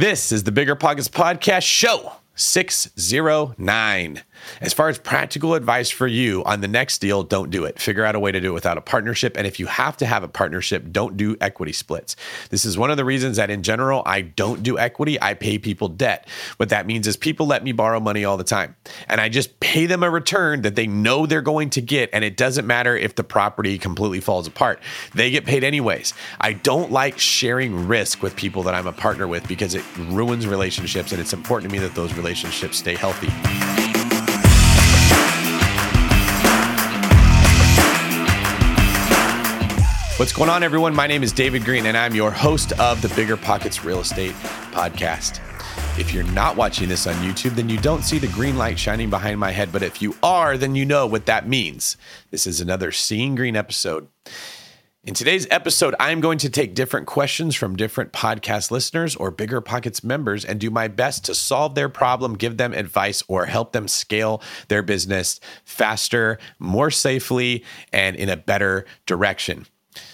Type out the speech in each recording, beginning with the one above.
This is the Bigger Pockets Podcast, show 609. As far as practical advice for you on the next deal, don't do it. Figure out a way to do it without a partnership. And if you have to have a partnership, don't do equity splits. This is one of the reasons that in general, I don't do equity. I pay people debt. What that means is people let me borrow money all the time. And I just pay them a return that they know they're going to get. And it doesn't matter if the property completely falls apart. They get paid anyways. I don't like sharing risk with people that I'm a partner with because it ruins relationships. And it's important to me that those relationships stay healthy. What's going on, everyone? My name is David Green, and I'm your host of the Bigger Pockets Real Estate Podcast. If you're not watching this on YouTube, then you don't see the green light shining behind my head. But if you are, then you know what that means. This is another Seeing Green episode. In today's episode, I'm going to take different questions from different podcast listeners or Bigger Pockets members and do my best to solve their problem, give them advice, or help them scale their business faster, more safely, and in a better direction.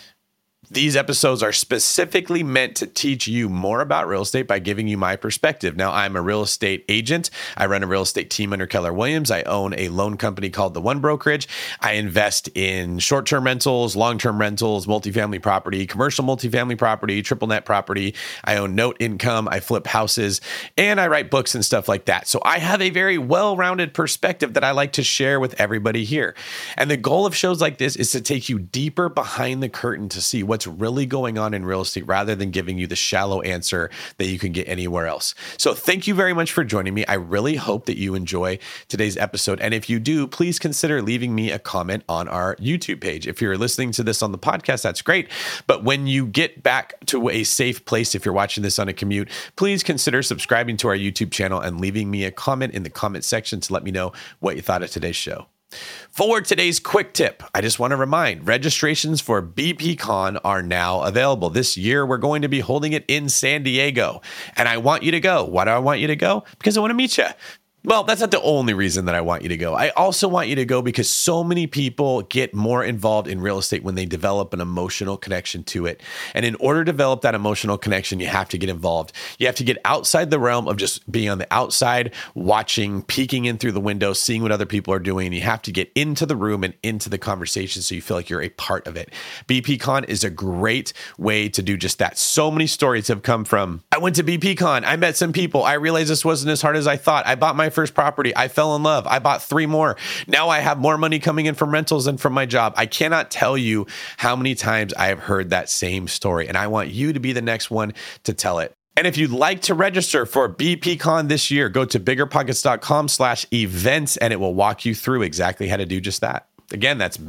These episodes are specifically meant to teach you more about real estate by giving you my perspective. Now, I'm a real estate agent. I run a real estate team under Keller Williams. I own a loan company called The One Brokerage. I invest in short-term rentals, long-term rentals, multifamily property, commercial multifamily property, triple net property. I own note income. I flip houses, and I write books and stuff like that. So I have a very well-rounded perspective that I like to share with everybody here. And the goal of shows like this is to take you deeper behind the curtain to see what's really going on in real estate rather than giving you the shallow answer that you can get anywhere else. So thank you very much for joining me. I really hope that you enjoy today's episode. And if you do, please consider leaving me a comment on our YouTube page. If you're listening to this on the podcast, that's great. But when you get back to a safe place, if you're watching this on a commute, please consider subscribing to our YouTube channel and leaving me a comment in the comment section to let me know what you thought of today's show. For today's quick tip, I just want to remind registrations for BPCon are now available. This year, we're going to be holding it in San Diego, and I want you to go. Why do I want you to go? Because I want to meet you. Well, that's not the only reason that I want you to go. I also want you to go because so many people get more involved in real estate when they develop an emotional connection to it. And in order to develop that emotional connection, you have to get involved. You have to get outside the realm of just being on the outside, watching, peeking in through the window, seeing what other people are doing. You have to get into the room and into the conversation so you feel like you're a part of it. BPCon is a great way to do just that. So many stories have come from, I went to BPCon, I met some people, I realized this wasn't as hard as I thought. I bought my first property. I fell in love. I bought 3 more. Now I have more money coming in from rentals than from my job. I cannot tell you how many times I have heard that same story, and I want you to be the next one to tell it. And if you'd like to register for BPCon this year, go to biggerpockets.com/events, and it will walk you through exactly how to do just that. Again, that's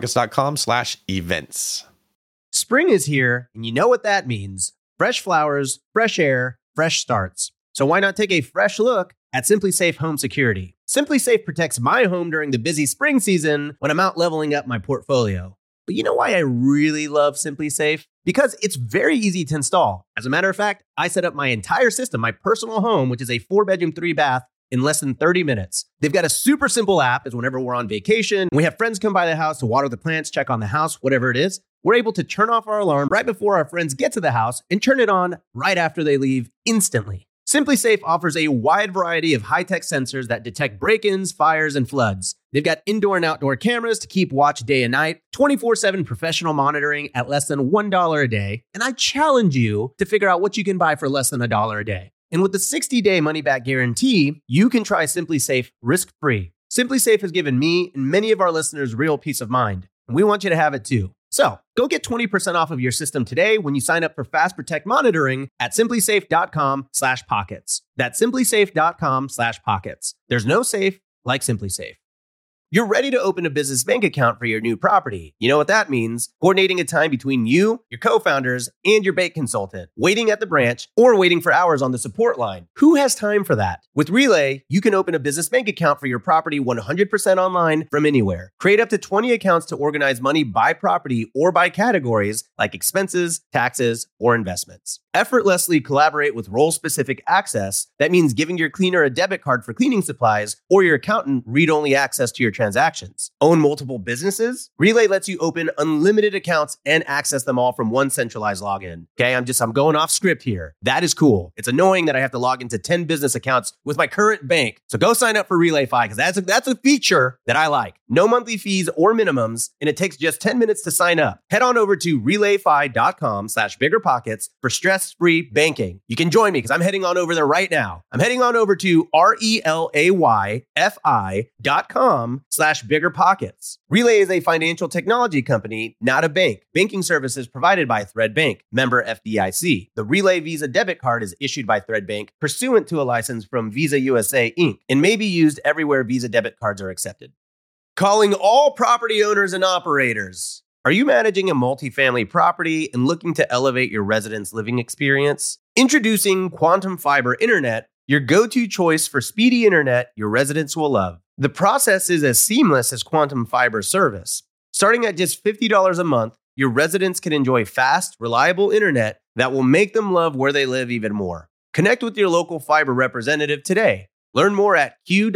biggerpockets.com/events. Spring is here, and you know what that means. Fresh flowers, fresh air, fresh starts. So why not take a fresh look at SimpliSafe Home Security? SimpliSafe protects my home during the busy spring season when I'm out leveling up my portfolio. But you know why I really love SimpliSafe? Because it's very easy to install. As a matter of fact, I set up my entire system, my personal home, which is a 4-bedroom, 3-bath, in less than 30 minutes. They've got a super simple app as whenever we're on vacation, we have friends come by the house to water the plants, check on the house, whatever it is, we're able to turn off our alarm right before our friends get to the house and turn it on right after they leave instantly. SimpliSafe offers a wide variety of high-tech sensors that detect break-ins, fires, and floods. They've got indoor and outdoor cameras to keep watch day and night, 24/7 professional monitoring at less than $1 a day, and I challenge you to figure out what you can buy for less than $1 a day. And with the 60-day money-back guarantee, you can try SimpliSafe risk-free. SimpliSafe has given me and many of our listeners real peace of mind, and we want you to have it too. So go get 20% off of your system today when you sign up for Fast Protect monitoring at simplisafe.com/pockets. That's simplisafe.com/pockets. There's no safe like SimpliSafe. You're ready to open a business bank account for your new property. You know what that means? Coordinating a time between you, your co-founders, and your bank consultant. Waiting at the branch or waiting for hours on the support line. Who has time for that? With Relay, you can open a business bank account for your property 100% online from anywhere. Create up to 20 accounts to organize money by property or by categories like expenses, taxes, or investments. Effortlessly collaborate with role-specific access. That means giving your cleaner a debit card for cleaning supplies or your accountant read-only access to your transactions. Own multiple businesses? Relay lets you open unlimited accounts and access them all from one centralized login. Okay, I'm going off script here. That is cool. It's annoying that I have to log into 10 business accounts with my current bank. So go sign up for RelayFi because that's a feature that I like. No monthly fees or minimums, and it takes just 10 minutes to sign up. Head on over to relayfi.com/biggerpockets for stress-free banking. You can join me because I'm heading on over there right now. I'm heading on over to relayfi.com/biggerpockets. Relay is a financial technology company, not a bank. Banking services provided by Thread Bank, member FDIC. The Relay Visa debit card is issued by Thread Bank pursuant to a license from Visa USA Inc. and may be used everywhere Visa debit cards are accepted. Calling all property owners and operators. Are you managing a multifamily property and looking to elevate your residents' living experience? Introducing Quantum Fiber Internet, your go-to choice for speedy internet your residents will love. The process is as seamless as Quantum Fiber service. Starting at just $50 a month, your residents can enjoy fast, reliable internet that will make them love where they live even more. Connect with your local fiber representative today. Learn more at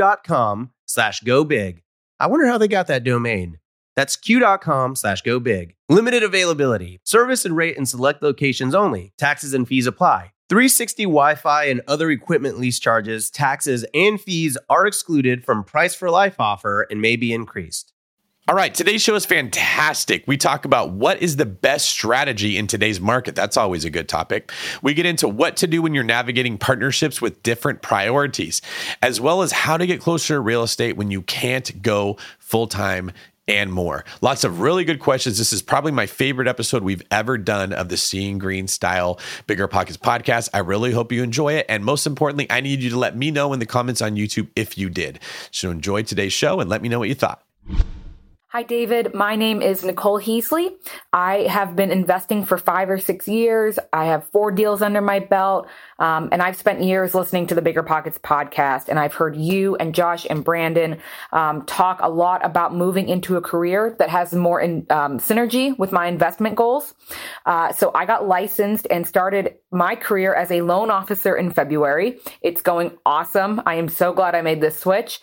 q.com/gobig. I wonder how they got that domain. That's q.com/gobig. Limited availability. Service and rate in select locations only. Taxes and fees apply. 360 Wi-Fi and other equipment lease charges, taxes, and fees are excluded from Price for Life offer and may be increased. All right, today's show is fantastic. We talk about what is the best strategy in today's market. That's always a good topic. We get into what to do when you're navigating partnerships with different priorities, as well as how to get closer to real estate when you can't go full-time and more. Lots of really good questions. This is probably my favorite episode we've ever done of the Seeing Green Style Bigger Pockets podcast. I really hope you enjoy it. And most importantly, I need you to let me know in the comments on YouTube if you did. So enjoy today's show and let me know what you thought. Hi, David. My name is Nicole Heasley. I have been investing for 5 or 6 years. I have 4 deals under my belt. And I've spent years listening to the Bigger Pockets podcast. And I've heard you and Josh and Brandon talk a lot about moving into a career that has more synergy with my investment goals. So I got licensed and started my career as a loan officer in February. It's going awesome. I am so glad I made this switch.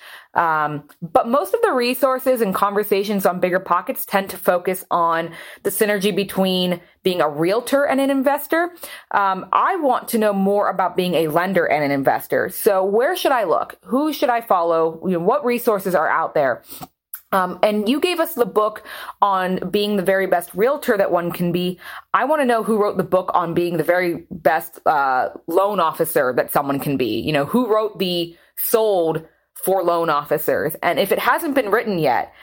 But most of the resources and conversations on Bigger Pockets tend to focus on the synergy between being a realtor and an investor. I want to know more about being a lender and an investor. So where should I look? Who should I follow? What resources are out there? And you gave us the book on being the very best realtor that one can be. I want to know who wrote the book on being the very best loan officer that someone can be. Who wrote the Sold for loan officers. And if it hasn't been written yet,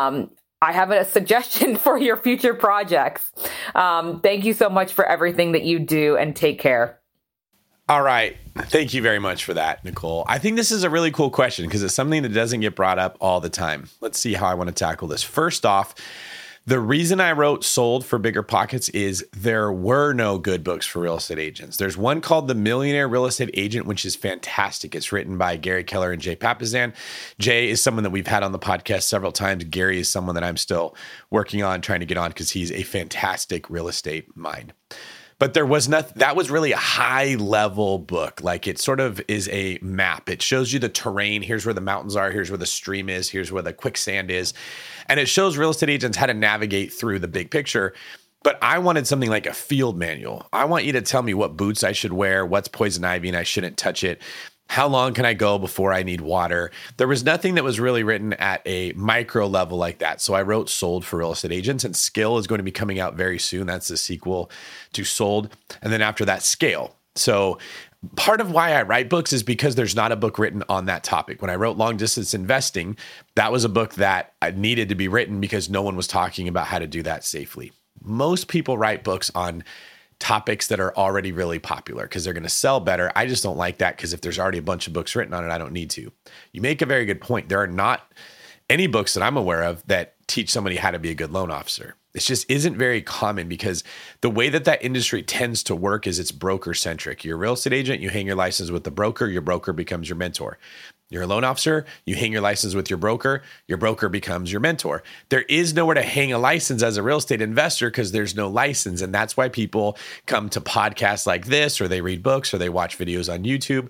I have a suggestion for your future projects. Thank you so much for everything that you do, and take care. All right. Thank you very much for that, Nicole. I think this is a really cool question because it's something that doesn't get brought up all the time. Let's see how I want to tackle this. First off, the reason I wrote Sold for Bigger Pockets is there were no good books for real estate agents. There's one called The Millionaire Real Estate Agent, which is fantastic. It's written by Gary Keller and Jay Papasan. Jay is someone that we've had on the podcast several times. Gary is someone that I'm still working on, trying to get on because he's a fantastic real estate mind. But there was nothing, that was really a high level book. Like it sort of is a map. It shows you the terrain. Here's where the mountains are. Here's where the stream is. Here's where the quicksand is. And it shows real estate agents how to navigate through the big picture. But I wanted something like a field manual. I want you to tell me what boots I should wear, what's poison ivy and I shouldn't touch it. How long can I go before I need water? There was nothing that was really written at a micro level like that. So I wrote Sold for Real Estate Agents, and Skill is going to be coming out very soon. That's the sequel to Sold. And then after that, Scale. So part of why I write books is because there's not a book written on that topic. When I wrote Long Distance Investing, that was a book that I needed to be written because no one was talking about how to do that safely. Most people write books on topics that are already really popular because they're going to sell better. I just don't like that because if there's already a bunch of books written on it, I don't need to. You make a very good point. There are not any books that I'm aware of that teach somebody how to be a good loan officer. It just isn't very common because the way that industry tends to work is it's broker centric. You're a real estate agent, you hang your license with the broker, your broker becomes your mentor. You're a loan officer, you hang your license with your broker becomes your mentor. There is nowhere to hang a license as a real estate investor because there's no license. And that's why people come to podcasts like this, or they read books, or they watch videos on YouTube,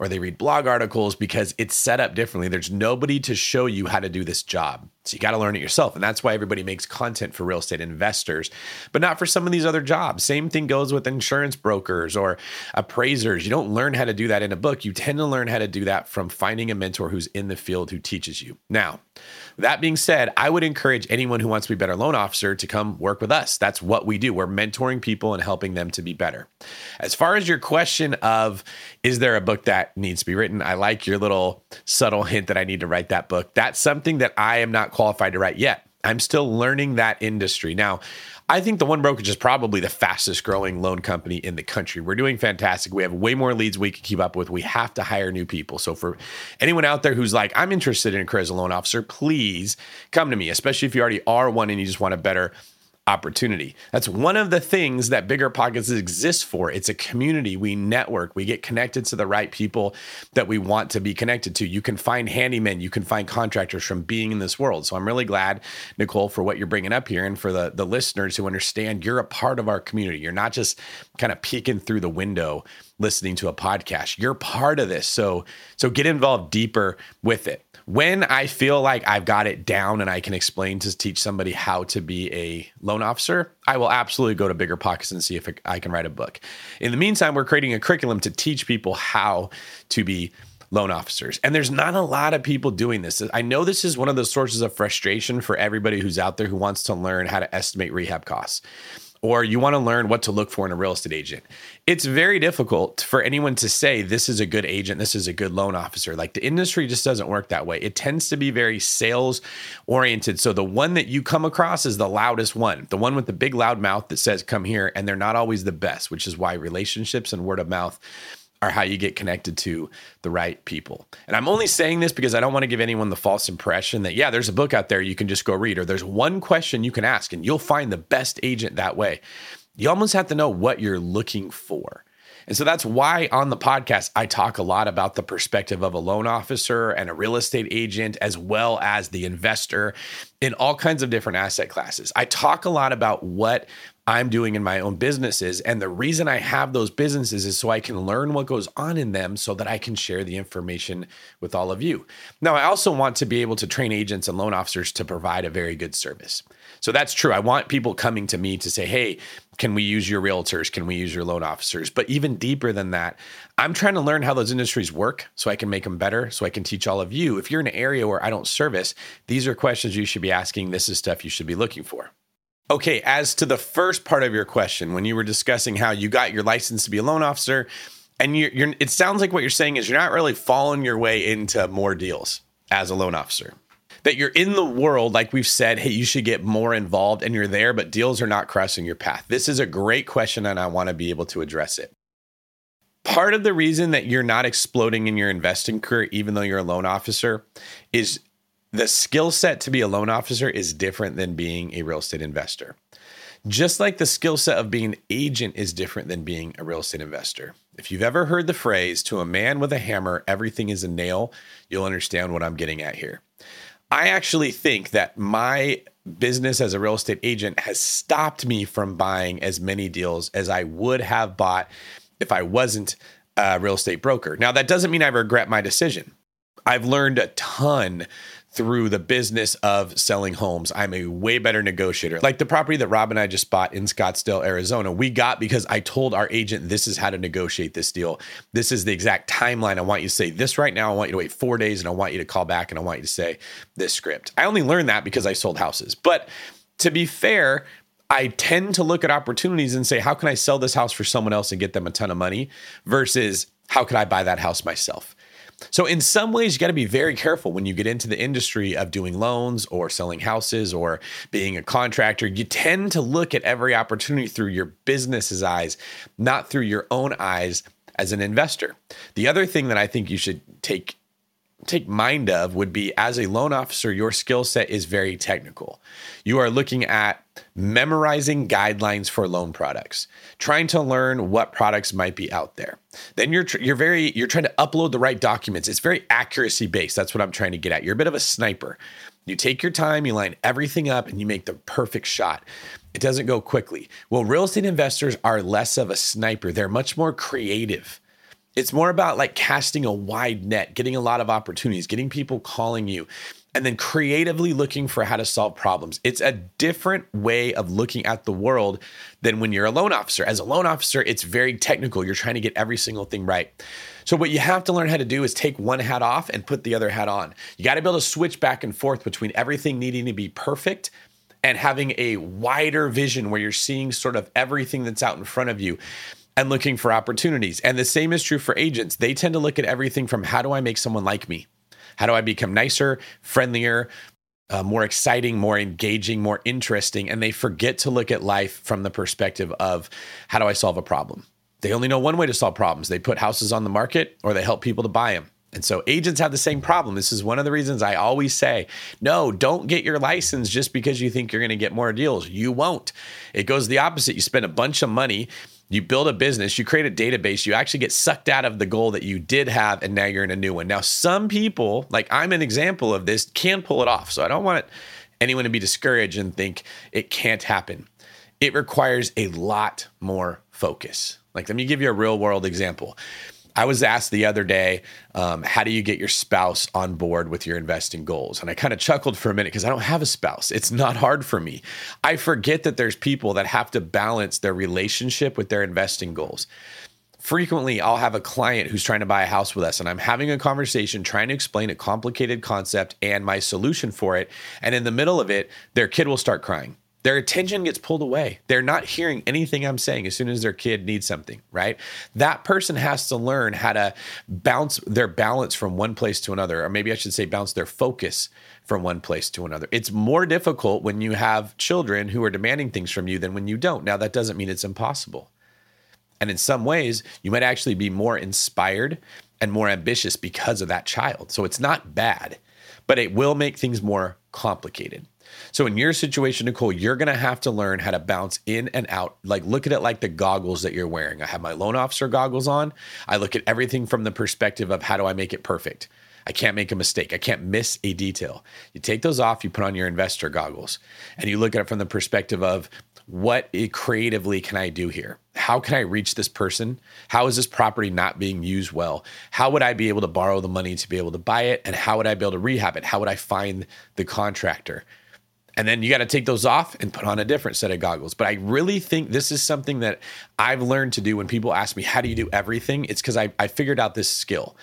or they read blog articles because it's set up differently. There's nobody to show you how to do this job. So you got to learn it yourself. And that's why everybody makes content for real estate investors, but not for some of these other jobs. Same thing goes with insurance brokers or appraisers. You don't learn how to do that in a book. You tend to learn how to do that from finding a mentor who's in the field who teaches you. Now, that being said, I would encourage anyone who wants to be a better loan officer to come work with us. That's what we do. We're mentoring people and helping them to be better. As far as your question of, is there a book that needs to be written? I like your little subtle hint that I need to write that book. That's something that I am not qualified to write yet. I'm still learning that industry. Now, I think the One Brokerage is probably the fastest growing loan company in the country. We're doing fantastic. We have way more leads we can keep up with. We have to hire new people. So for anyone out there who's like, I'm interested in a career as a loan officer, please come to me, especially if you already are one and you just want a better opportunity. That's one of the things that Bigger Pockets exists for. It's a community. We network. We get connected to the right people that we want to be connected to. You can find handymen. You can find contractors from being in this world. So I'm really glad, Nicole, for what you're bringing up here and for the listeners who understand you're a part of our community. You're not just kind of peeking through the window listening to a podcast. You're part of this. So get involved deeper with it. When I feel like I've got it down and I can explain to teach somebody how to be a loan officer, I will absolutely go to Bigger Pockets and see if I can write a book. In the meantime, we're creating a curriculum to teach people how to be loan officers. And there's not a lot of people doing this. I know this is one of the sources of frustration for everybody who's out there who wants to learn how to estimate rehab costs, or you want to learn what to look for in a real estate agent. It's very difficult for anyone to say, this is a good agent, this is a good loan officer. Like, the industry just doesn't work that way. It tends to be very sales oriented. So the one that you come across is the loudest one, the one with the big loud mouth that says, come here. And they're not always the best, which is why relationships and word of mouth are how you get connected to the right people. And I'm only saying this because I don't want to give anyone the false impression that, yeah, there's a book out there you can just go read, or there's one question you can ask and you'll find the best agent that way. You almost have to know what you're looking for. And so that's why on the podcast, I talk a lot about the perspective of a loan officer and a real estate agent, as well as the investor in all kinds of different asset classes. I talk a lot about what I'm doing in my own businesses. And the reason I have those businesses is so I can learn what goes on in them so that I can share the information with all of you. Now, I also want to be able to train agents and loan officers to provide a very good service. So that's true. I want people coming to me to say, hey, can we use your realtors? Can we use your loan officers? But even deeper than that, I'm trying to learn how those industries work so I can make them better, so I can teach all of you. If you're in an area where I don't service, these are questions you should be asking. This is stuff you should be looking for. Okay, as to the first part of your question, when you were discussing how you got your license to be a loan officer, and it sounds like what you're saying is you're not really following your way into more deals as a loan officer. That you're in the world, like we've said, hey, you should get more involved, and you're there, but deals are not crossing your path. This is a great question, and I want to be able to address it. Part of the reason that you're not exploding in your investing career, even though you're a loan officer, is the skill set to be a loan officer is different than being a real estate investor. Just like the skill set of being an agent is different than being a real estate investor. If you've ever heard the phrase, to a man with a hammer, everything is a nail, you'll understand what I'm getting at here. I actually think that my business as a real estate agent has stopped me from buying as many deals as I would have bought if I wasn't a real estate broker. Now, that doesn't mean I regret my decision. I've learned a ton through the business of selling homes. I'm a way better negotiator. Like the property that Rob and I just bought in Scottsdale, Arizona, we got because I told our agent, this is how to negotiate this deal. This is the exact timeline. I want you to say this right now. I want you to wait 4 days, and I want you to call back, and I want you to say this script. I only learned that because I sold houses. But to be fair, I tend to look at opportunities and say, how can I sell this house for someone else and get them a ton of money versus how could I buy that house myself? So in some ways, you got to be very careful when you get into the industry of doing loans or selling houses or being a contractor. You tend to look at every opportunity through your business's eyes, not through your own eyes as an investor. The other thing that I think you should take mind of would be, as a loan officer, your skill set is very technical. You are looking at memorizing guidelines for loan products, trying to learn what products might be out there. Then you're trying to upload the right documents. It's very accuracy based. That's what I'm trying to get at. You're a bit of a sniper. You take your time, you line everything up, and you make the perfect shot. It doesn't go quickly. Well, real estate investors are less of a sniper. They're much more creative. It's more about like casting a wide net, getting a lot of opportunities, getting people calling you, and then creatively looking for how to solve problems. It's a different way of looking at the world than when you're a loan officer. As a loan officer, it's very technical. You're trying to get every single thing right. So what you have to learn how to do is take one hat off and put the other hat on. You got to be able to switch back and forth between everything needing to be perfect and having a wider vision where you're seeing sort of everything that's out in front of you and looking for opportunities. And the same is true for agents. They tend to look at everything from how do I make someone like me? How do I become nicer, friendlier, more exciting, more engaging, more interesting? And they forget to look at life from the perspective of how do I solve a problem? They only know one way to solve problems. They put houses on the market or they help people to buy them. And so agents have the same problem. This is one of the reasons I always say, no, don't get your license just because you think you're going to get more deals. You won't. It goes the opposite. You spend a bunch of money, you build a business, you create a database, you actually get sucked out of the goal that you did have, and now you're in a new one. Now, some people, like I'm an example of this, can pull it off. So I don't want anyone to be discouraged and think it can't happen. It requires a lot more focus. Like, let me give you a real world example. I was asked the other day, how do you get your spouse on board with your investing goals? And I kind of chuckled for a minute because I don't have a spouse. It's not hard for me. I forget that there's people that have to balance their relationship with their investing goals. Frequently, I'll have a client who's trying to buy a house with us, and I'm having a conversation trying to explain a complicated concept and my solution for it. And in the middle of it, their kid will start crying. Their attention gets pulled away. They're not hearing anything I'm saying as soon as their kid needs something, right? That person has to learn how to bounce their balance from one place to another, or maybe I should say bounce their focus from one place to another. It's more difficult when you have children who are demanding things from you than when you don't. Now, that doesn't mean it's impossible. And in some ways, you might actually be more inspired and more ambitious because of that child. So it's not bad, but it will make things more complicated. So in your situation, Nicole, you're going to have to learn how to bounce in and out. Like, look at it like the goggles that you're wearing. I have my loan officer goggles on. I look at everything from the perspective of how do I make it perfect? I can't make a mistake. I can't miss a detail. You take those off, you put on your investor goggles, and you look at it from the perspective of what creatively can I do here? How can I reach this person? How is this property not being used well? How would I be able to borrow the money to be able to buy it? And how would I be able to rehab it? How would I find the contractor? And then you got to take those off and put on a different set of goggles. But I really think this is something that I've learned to do when people ask me, how do you do everything? It's because I figured out this skill.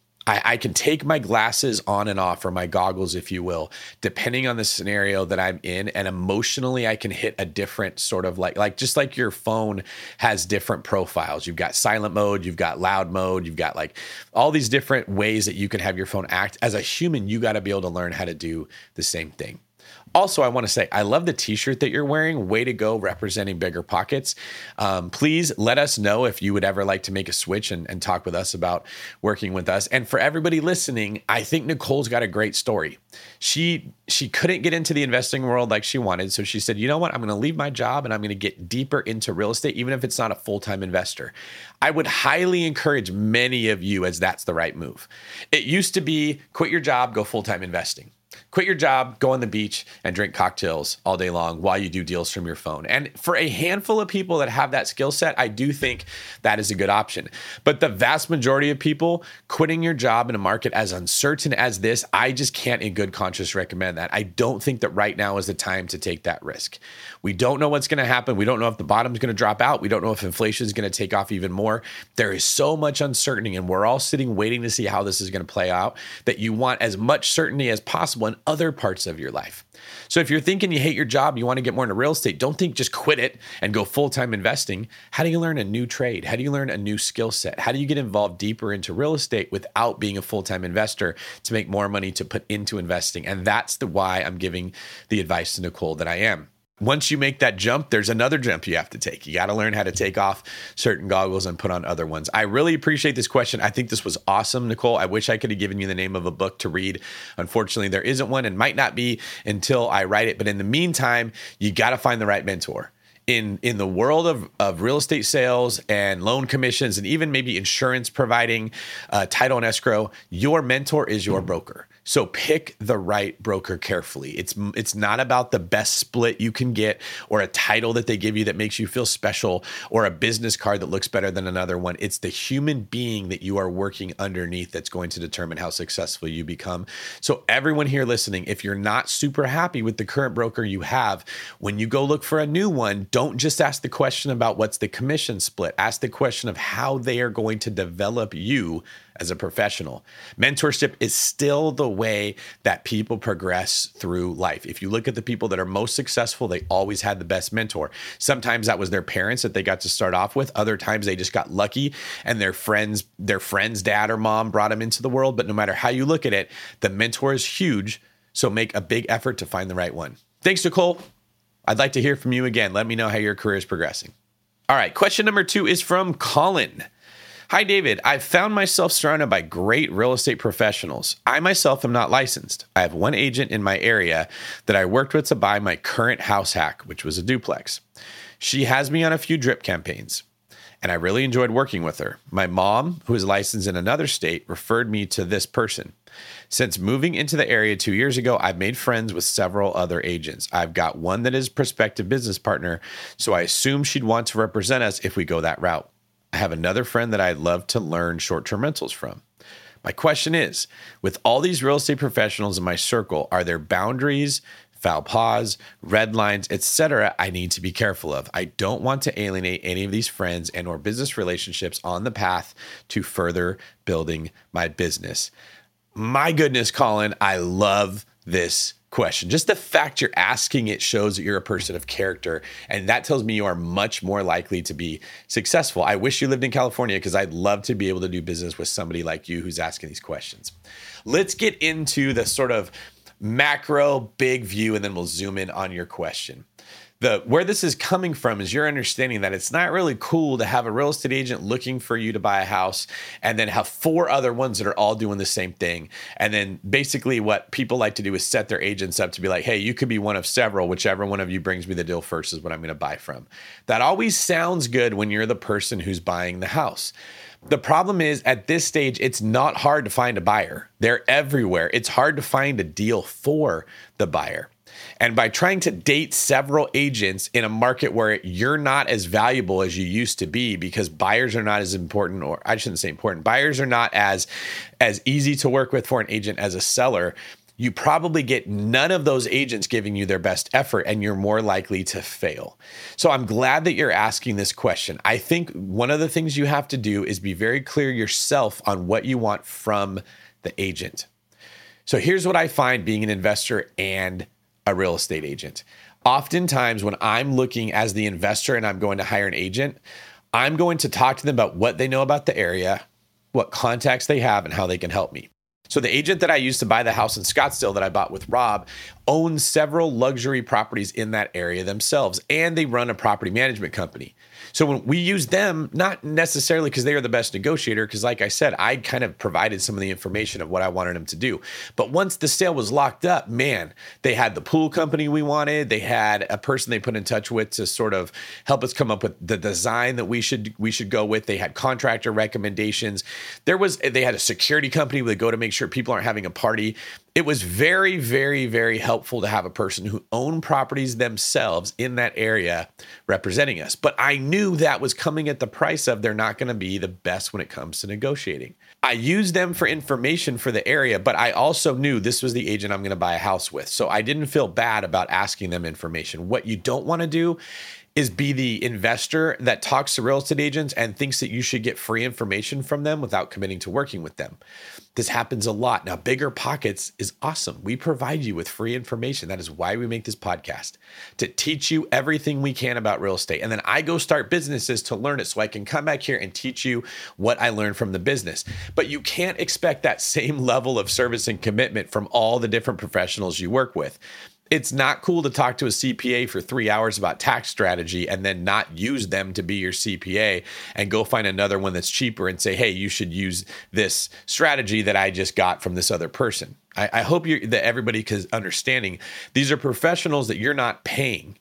I can take my glasses on and off, or my goggles, if you will, depending on the scenario that I'm in. And emotionally, I can hit a different sort of like just like your phone has different profiles. You've got silent mode, you've got loud mode, you've got like all these different ways that you can have your phone act. As a human, you got to be able to learn how to do the same thing. Also, I want to say, I love the t-shirt that you're wearing. Way to go, representing Bigger Pockets. Please let us know if you would ever like to make a switch and talk with us about working with us. And for everybody listening, I think Nicole's got a great story. She couldn't get into the investing world like she wanted. So she said, you know what? I'm going to leave my job and I'm going to get deeper into real estate, even if it's not a full-time investor. I would highly encourage many of you as that's the right move. It used to be quit your job, go full-time investing. Quit your job, go on the beach and drink cocktails all day long while you do deals from your phone. And for a handful of people that have that skill set, I do think that is a good option. But the vast majority of people, quitting your job in a market as uncertain as this, I just can't in good conscience recommend that. I don't think that right now is the time to take that risk. We don't know what's going to happen. We don't know if the bottom's going to drop out. We don't know if inflation is going to take off even more. There is so much uncertainty, and we're all sitting waiting to see how this is going to play out, that you want as much certainty as possible in other parts of your life. So if you're thinking you hate your job, you want to get more into real estate, don't think just quit it and go full-time investing. How do you learn a new trade? How do you learn a new skill set? How do you get involved deeper into real estate without being a full-time investor to make more money to put into investing? And that's why I'm giving the advice to Nicole that I am. Once you make that jump, there's another jump you have to take. You got to learn how to take off certain goggles and put on other ones. I really appreciate this question. I think this was awesome, Nicole. I wish I could have given you the name of a book to read. Unfortunately, there isn't one and might not be until I write it. But in the meantime, you got to find the right mentor. In the world of real estate sales and loan commissions and even maybe insurance providing, title and escrow, your mentor is your broker. So pick the right broker carefully. It's not about the best split you can get or a title that they give you that makes you feel special or a business card that looks better than another one. It's the human being that you are working underneath that's going to determine how successful you become. So everyone here listening, if you're not super happy with the current broker you have, when you go look for a new one, don't just ask the question about what's the commission split. Ask the question of how they are going to develop you as a professional. Mentorship is still the way that people progress through life. If you look at the people that are most successful, they always had the best mentor. Sometimes that was their parents that they got to start off with. Other times they just got lucky and their friend's dad or mom brought them into the world. But no matter how you look at it, the mentor is huge. So make a big effort to find the right one. Thanks, Nicole. I'd like to hear from you again. Let me know how your career is progressing. All right. Question number 2 is from Colin. Hi, David. I've found myself surrounded by great real estate professionals. I myself am not licensed. I have one agent in my area that I worked with to buy my current house hack, which was a duplex. She has me on a few drip campaigns, and I really enjoyed working with her. My mom, who is licensed in another state, referred me to this person. Since moving into the area 2 years ago, I've made friends with several other agents. I've got one that is a prospective business partner, so I assume she'd want to represent us if we go that route. I have another friend that I'd love to learn short-term rentals from. My question is, with all these real estate professionals in my circle, are there boundaries, foul pas, red lines, etc. I need to be careful of? I don't want to alienate any of these friends and or business relationships on the path to further building my business. My goodness, Colin, I love this question. Just the fact you're asking it shows that you're a person of character, and that tells me you are much more likely to be successful. I wish you lived in California because I'd love to be able to do business with somebody like you who's asking these questions. Let's get into the sort of macro big view, and then we'll zoom in on your question. Where this is coming from is your understanding that it's not really cool to have a real estate agent looking for you to buy a house and then have 4 other ones that are all doing the same thing. And then basically what people like to do is set their agents up to be like, hey, you could be one of several, whichever one of you brings me the deal first is what I'm going to buy from. That always sounds good when you're the person who's buying the house. The problem is at this stage, it's not hard to find a buyer. They're everywhere. It's hard to find a deal for the buyer. And by trying to date several agents in a market where you're not as valuable as you used to be because buyers are not as important, or I shouldn't say important, buyers are not as easy to work with for an agent as a seller, you probably get none of those agents giving you their best effort, and you're more likely to fail. So I'm glad that you're asking this question. I think one of the things you have to do is be very clear yourself on what you want from the agent. So here's what I find being an investor and a real estate agent. Oftentimes when I'm looking as the investor and I'm going to hire an agent, I'm going to talk to them about what they know about the area, what contacts they have, and how they can help me. So the agent that I used to buy the house in Scottsdale that I bought with Rob owns several luxury properties in that area themselves, and they run a property management company. So when we use them, not necessarily because they are the best negotiator, because like I said, I kind of provided some of the information of what I wanted them to do. But once the sale was locked up, man, they had the pool company we wanted. They had a person they put in touch with to sort of help us come up with the design that we should go with. They had contractor recommendations. They had a security company where they go to make sure people aren't having a party. It was very, very, very helpful to have a person who owned properties themselves in that area representing us. But I knew that was coming at the price of they're not going to be the best when it comes to negotiating. I used them for information for the area, but I also knew this was the agent I'm going to buy a house with. So I didn't feel bad about asking them information. What you don't want to do is be the investor that talks to real estate agents and thinks that you should get free information from them without committing to working with them. This happens a lot. Now, Bigger Pockets is awesome. We provide you with free information. That is why we make this podcast, to teach you everything we can about real estate. And then I go start businesses to learn it so I can come back here and teach you what I learned from the business. But you can't expect that same level of service and commitment from all the different professionals you work with. It's not cool to talk to a CPA for 3 hours about tax strategy and then not use them to be your CPA and go find another one that's cheaper and say, hey, you should use this strategy that I just got from this other person. I hope that everybody is understanding these are professionals that you're not paying.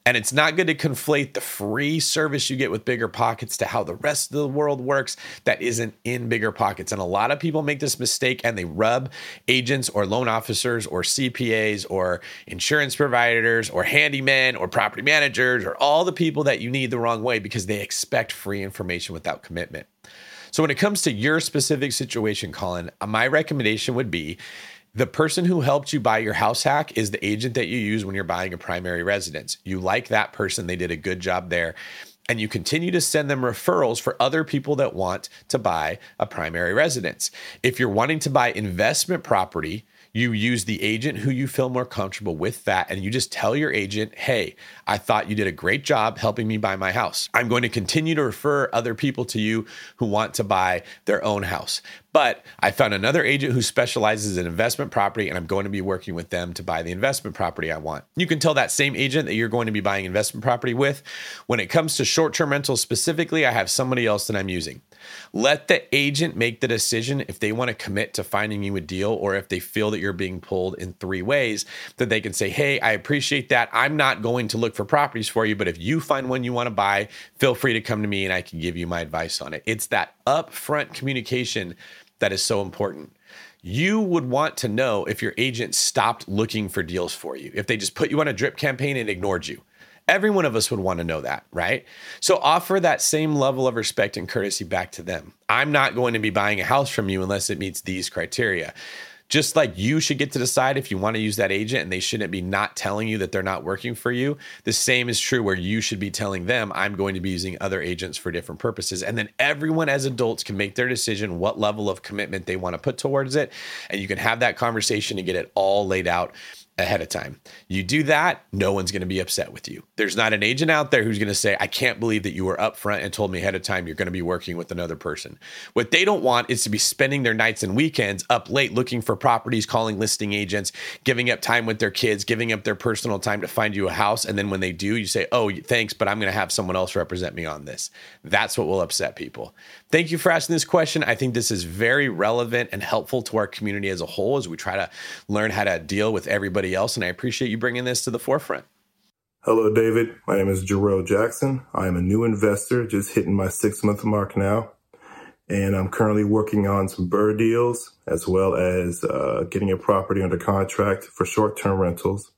And it's not good to conflate the free service you get with Bigger Pockets to how the rest of the world works that isn't in Bigger Pockets. And a lot of people make this mistake and they rub agents or loan officers or CPAs or insurance providers or handymen or property managers or all the people that you need the wrong way because they expect free information without commitment. So when it comes to your specific situation, Colin, my recommendation would be the person who helped you buy your house hack is the agent that you use when you're buying a primary residence. You like that person. They did a good job there. And you continue to send them referrals for other people that want to buy a primary residence. If you're wanting to buy investment property, you use the agent who you feel more comfortable with that. And you just tell your agent, hey, I thought you did a great job helping me buy my house. I'm going to continue to refer other people to you who want to buy their own house. But I found another agent who specializes in investment property, and I'm going to be working with them to buy the investment property I want. You can tell that same agent that you're going to be buying investment property with. When it comes to short-term rentals specifically, I have somebody else that I'm using. Let the agent make the decision if they want to commit to finding you a deal or if they feel that you're being pulled in three ways, that they can say, hey, I appreciate that. I'm not going to look for properties for you, but if you find one you want to buy, feel free to come to me and I can give you my advice on it. It's that upfront communication that is so important. You would want to know if your agent stopped looking for deals for you, if they just put you on a drip campaign and ignored you. Every one of us would want to know that, right? So offer that same level of respect and courtesy back to them. I'm not going to be buying a house from you unless it meets these criteria. Just like you should get to decide if you want to use that agent and they shouldn't be not telling you that they're not working for you. The same is true where you should be telling them, I'm going to be using other agents for different purposes. And then everyone as adults can make their decision what level of commitment they want to put towards it. And you can have that conversation and get it all laid out ahead of time. You do that, no one's going to be upset with you. There's not an agent out there who's going to say, I can't believe that you were upfront and told me ahead of time you're going to be working with another person. What they don't want is to be spending their nights and weekends up late looking for properties, calling listing agents, giving up time with their kids, giving up their personal time to find you a house. And then when they do, you say, oh, thanks, but I'm going to have someone else represent me on this. That's what will upset people. Thank you for asking this question. I think this is very relevant and helpful to our community as a whole as we try to learn how to deal with everybody else. And I appreciate you bringing this to the forefront. Hello, David. My name is Jarrell Jackson. I am a new investor, just hitting my 6-month mark now. And I'm currently working on some BRRRR deals, as well as getting a property under contract for short-term rentals.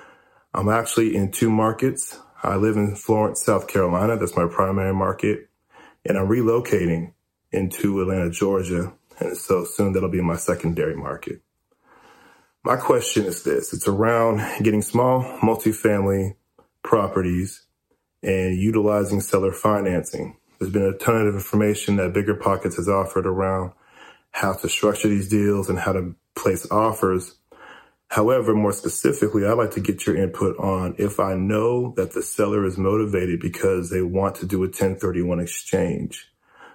I'm actually in 2 markets. I live in Florence, South Carolina. That's my primary market. And I'm relocating into Atlanta, Georgia. And so soon that'll be my secondary market. My question is this. It's around getting small multifamily properties and utilizing seller financing. There's been a ton of information that Bigger Pockets has offered around how to structure these deals and how to place offers. However, more specifically, I'd like to get your input on if I know that the seller is motivated because they want to do a 1031 exchange.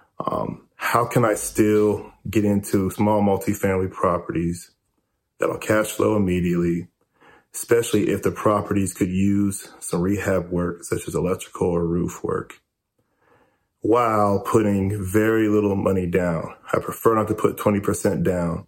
How can I still get into small multifamily properties that'll cash flow immediately, especially if the properties could use some rehab work, such as electrical or roof work, while putting very little money down? I prefer not to put 20% down.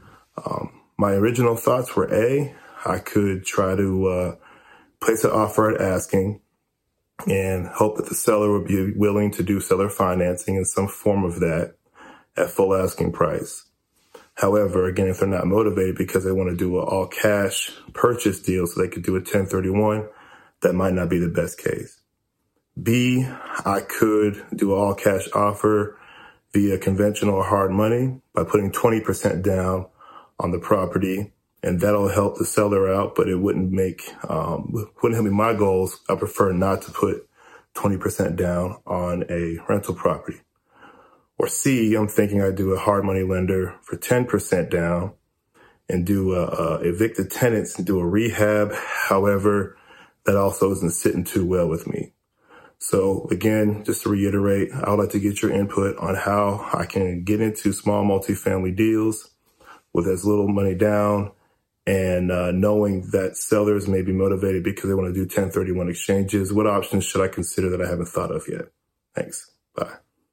My original thoughts were I could try to place an offer at asking and hope that the seller would be willing to do seller financing in some form of that at full asking price. However, again, if they're not motivated because they want to do an all cash purchase deal so they could do a 1031, that might not be the best case. B, I could do an all cash offer via conventional or hard money by putting 20% down on the property, and that'll help the seller out, but it wouldn't help me my goals. I prefer not to put 20% down on a rental property. Or C, I'm thinking I'd do a hard money lender for 10% down and do evicted tenants and do a rehab. However, that also isn't sitting too well with me. So again, just to reiterate, I would like to get your input on how I can get into small multifamily deals with as little money down and knowing that sellers may be motivated because they want to do 1031 exchanges. What options should I consider that I haven't thought of yet? Thanks. Bye.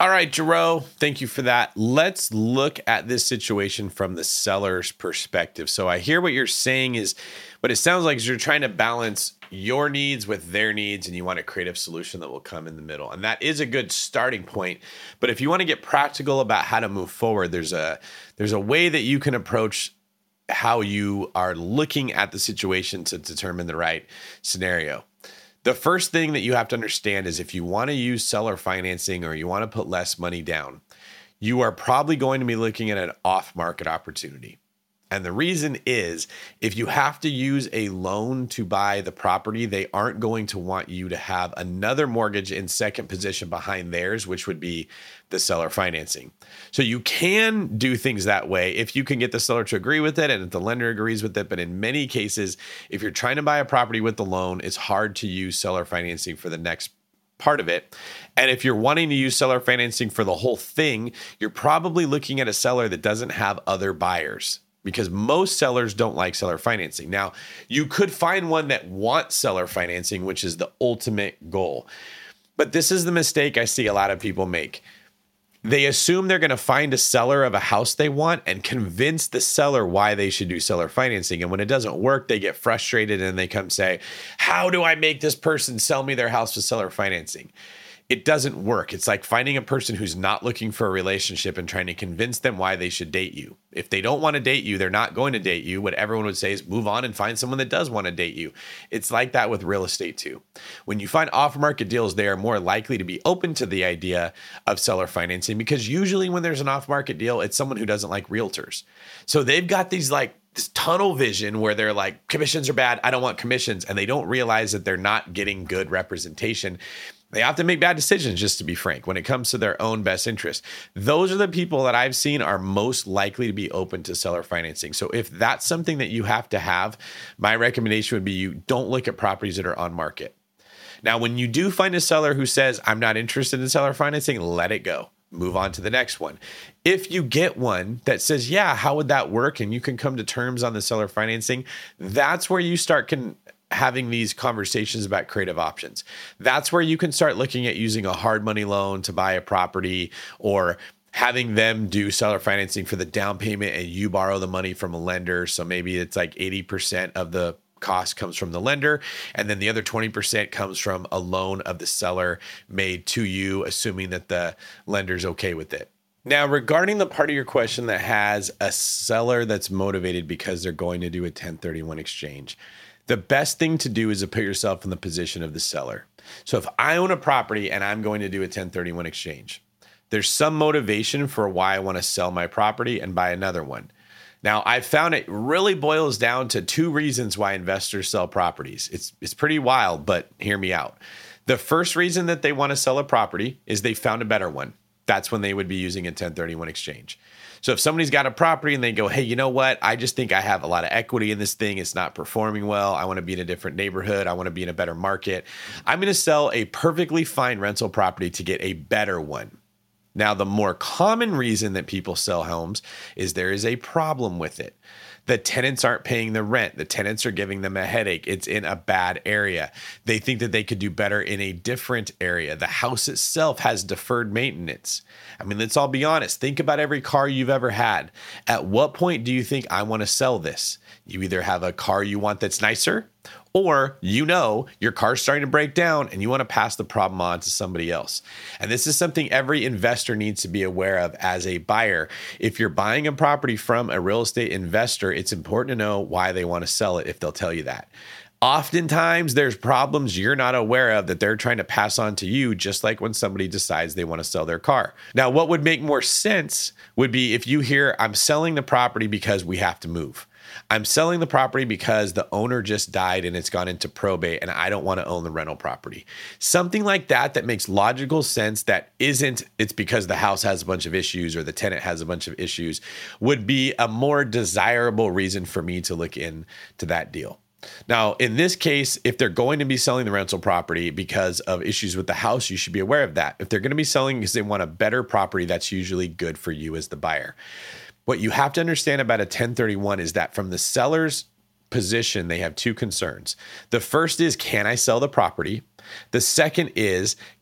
All right, Jerome, thank you for that. Let's look at this situation from the seller's perspective. So I hear what you're saying is, what it sounds like is you're trying to balance your needs with their needs, and you want a creative solution that will come in the middle. And that is a good starting point. But if you want to get practical about how to move forward, there's a way that you can approach how you are looking at the situation to determine the right scenario. The first thing that you have to understand is if you want to use seller financing or you want to put less money down, you are probably going to be looking at an off-market opportunity. And the reason is if you have to use a loan to buy the property, they aren't going to want you to have another mortgage in second position behind theirs, which would be the seller financing. So you can do things that way if you can get the seller to agree with it and if the lender agrees with it. But in many cases, if you're trying to buy a property with the loan, it's hard to use seller financing for the next part of it. And if you're wanting to use seller financing for the whole thing, you're probably looking at a seller that doesn't have other buyers, because most sellers don't like seller financing. Now, you could find one that wants seller financing, which is the ultimate goal. But this is the mistake I see a lot of people make. They assume they're going to find a seller of a house they want and convince the seller why they should do seller financing. And when it doesn't work, they get frustrated and they come say, how do I make this person sell me their house with seller financing? It doesn't work. It's like finding a person who's not looking for a relationship and trying to convince them why they should date you. If they don't want to date you, they're not going to date you. What everyone would say is move on and find someone that does want to date you. It's like that with real estate too. When you find off-market deals, they are more likely to be open to the idea of seller financing, because usually when there's an off-market deal, it's someone who doesn't like realtors. So they've got this tunnel vision where they're like, commissions are bad, I don't want commissions. And they don't realize that they're not getting good representation. They often make bad decisions, just to be frank, when it comes to their own best interest. Those are the people that I've seen are most likely to be open to seller financing. So if that's something that you have to have, my recommendation would be you don't look at properties that are on market. Now, when you do find a seller who says, I'm not interested in seller financing, let it go. Move on to the next one. If you get one that says, yeah, how would that work? And you can come to terms on the seller financing, that's where you start having these conversations about creative options. That's where you can start looking at using a hard money loan to buy a property, or having them do seller financing for the down payment and you borrow the money from a lender. So maybe it's like 80% of the cost comes from the lender, and then the other 20% comes from a loan of the seller made to you, assuming that the lender's okay with it. Now, regarding the part of your question that has a seller that's motivated because they're going to do a 1031 exchange, the best thing to do is to put yourself in the position of the seller. So if I own a property and I'm going to do a 1031 exchange, there's some motivation for why I want to sell my property and buy another one. Now, I've found it really boils down to two reasons why investors sell properties. It's pretty wild, but hear me out. The first reason that they want to sell a property is they found a better one. That's when they would be using a 1031 exchange. So if somebody's got a property and they go, hey, you know what? I just think I have a lot of equity in this thing. It's not performing well. I want to be in a different neighborhood. I want to be in a better market. I'm going to sell a perfectly fine rental property to get a better one. Now, the more common reason that people sell homes is there is a problem with it. The tenants aren't paying the rent. The tenants are giving them a headache. It's in a bad area. They think that they could do better in a different area. The house itself has deferred maintenance. I mean, let's all be honest. Think about every car you've ever had. At what point do you think I want to sell this? You either have a car you want that's nicer, or your car's starting to break down and you want to pass the problem on to somebody else. And this is something every investor needs to be aware of as a buyer. If you're buying a property from a real estate investor, it's important to know why they want to sell it if they'll tell you that. Oftentimes, there's problems you're not aware of that they're trying to pass on to you, just like when somebody decides they want to sell their car. Now, what would make more sense would be if you hear, I'm selling the property because we have to move. I'm selling the property because the owner just died and it's gone into probate and I don't want to own the rental property. Something like that makes logical sense that isn't, it's because the house has a bunch of issues or the tenant has a bunch of issues, would be a more desirable reason for me to look into that deal. Now, in this case, if they're going to be selling the rental property because of issues with the house, you should be aware of that. If they're going to be selling because they want a better property, that's usually good for you as the buyer. What you have to understand about a 1031 is that from the seller's position, they have two concerns. The first is, can I sell the property? The second is,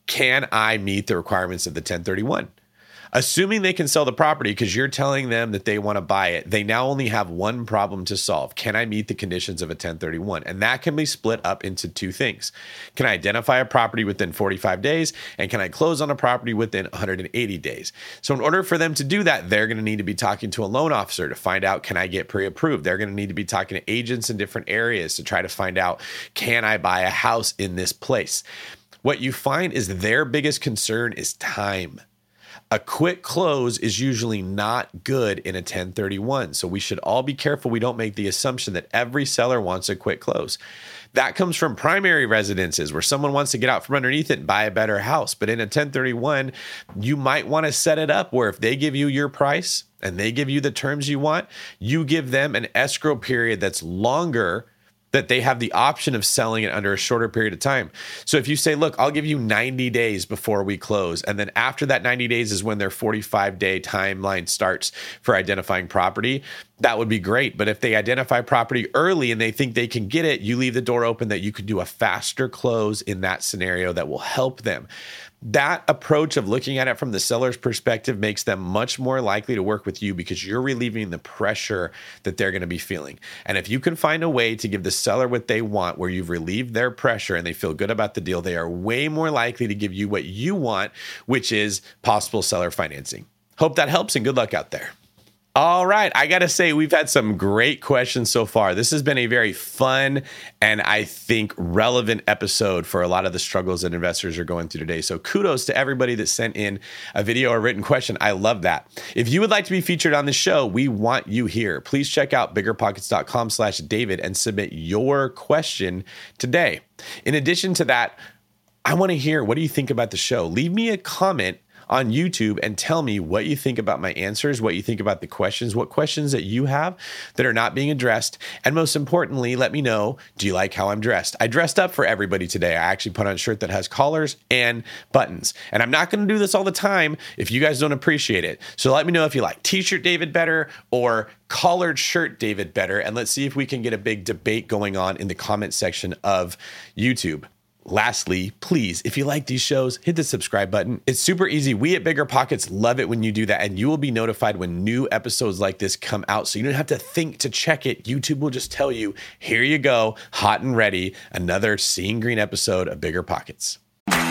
can I meet the requirements of the 1031? Assuming they can sell the property because you're telling them that they want to buy it, they now only have one problem to solve. Can I meet the conditions of a 1031? And that can be split up into two things. Can I identify a property within 45 days? And can I close on a property within 180 days? So in order for them to do that, they're going to need to be talking to a loan officer to find out, can I get pre-approved? They're going to need to be talking to agents in different areas to try to find out, can I buy a house in this place? What you find is their biggest concern is time. A quick close is usually not good in a 1031. So we should all be careful we don't make the assumption that every seller wants a quick close. That comes from primary residences where someone wants to get out from underneath it and buy a better house. But in a 1031, you might want to set it up where if they give you your price and they give you the terms you want, you give them an escrow period that's longer, that they have the option of selling it under a shorter period of time. So if you say, look, I'll give you 90 days before we close, and then after that 90 days is when their 45-day timeline starts for identifying property, that would be great. But if they identify property early and they think they can get it, you leave the door open that you could do a faster close in that scenario that will help them. That approach of looking at it from the seller's perspective makes them much more likely to work with you because you're relieving the pressure that they're going to be feeling. And if you can find a way to give the seller what they want, where you've relieved their pressure and they feel good about the deal, they are way more likely to give you what you want, which is possible seller financing. Hope that helps and good luck out there. All right. I got to say, we've had some great questions so far. This has been a very fun and I think relevant episode for a lot of the struggles that investors are going through today. So kudos to everybody that sent in a video or written question. I love that. If you would like to be featured on the show, we want you here. Please check out biggerpockets.com/David and submit your question today. In addition to that, I want to hear, what do you think about the show? Leave me a comment on YouTube and tell me what you think about my answers, what you think about the questions, what questions that you have that are not being addressed. And most importantly, let me know, do you like how I'm dressed? I dressed up for everybody today. I actually put on a shirt that has collars and buttons. And I'm not going to do this all the time if you guys don't appreciate it. So let me know if you like t-shirt David better or collared shirt David better. And let's see if we can get a big debate going on in the comment section of YouTube. Lastly, please, if you like these shows, hit the subscribe button. It's super easy. We at Bigger Pockets love it when you do that, and you will be notified when new episodes like this come out. So you don't have to think to check it. YouTube will just tell you, here you go, hot and ready, another Seeing Green episode of Bigger Pockets.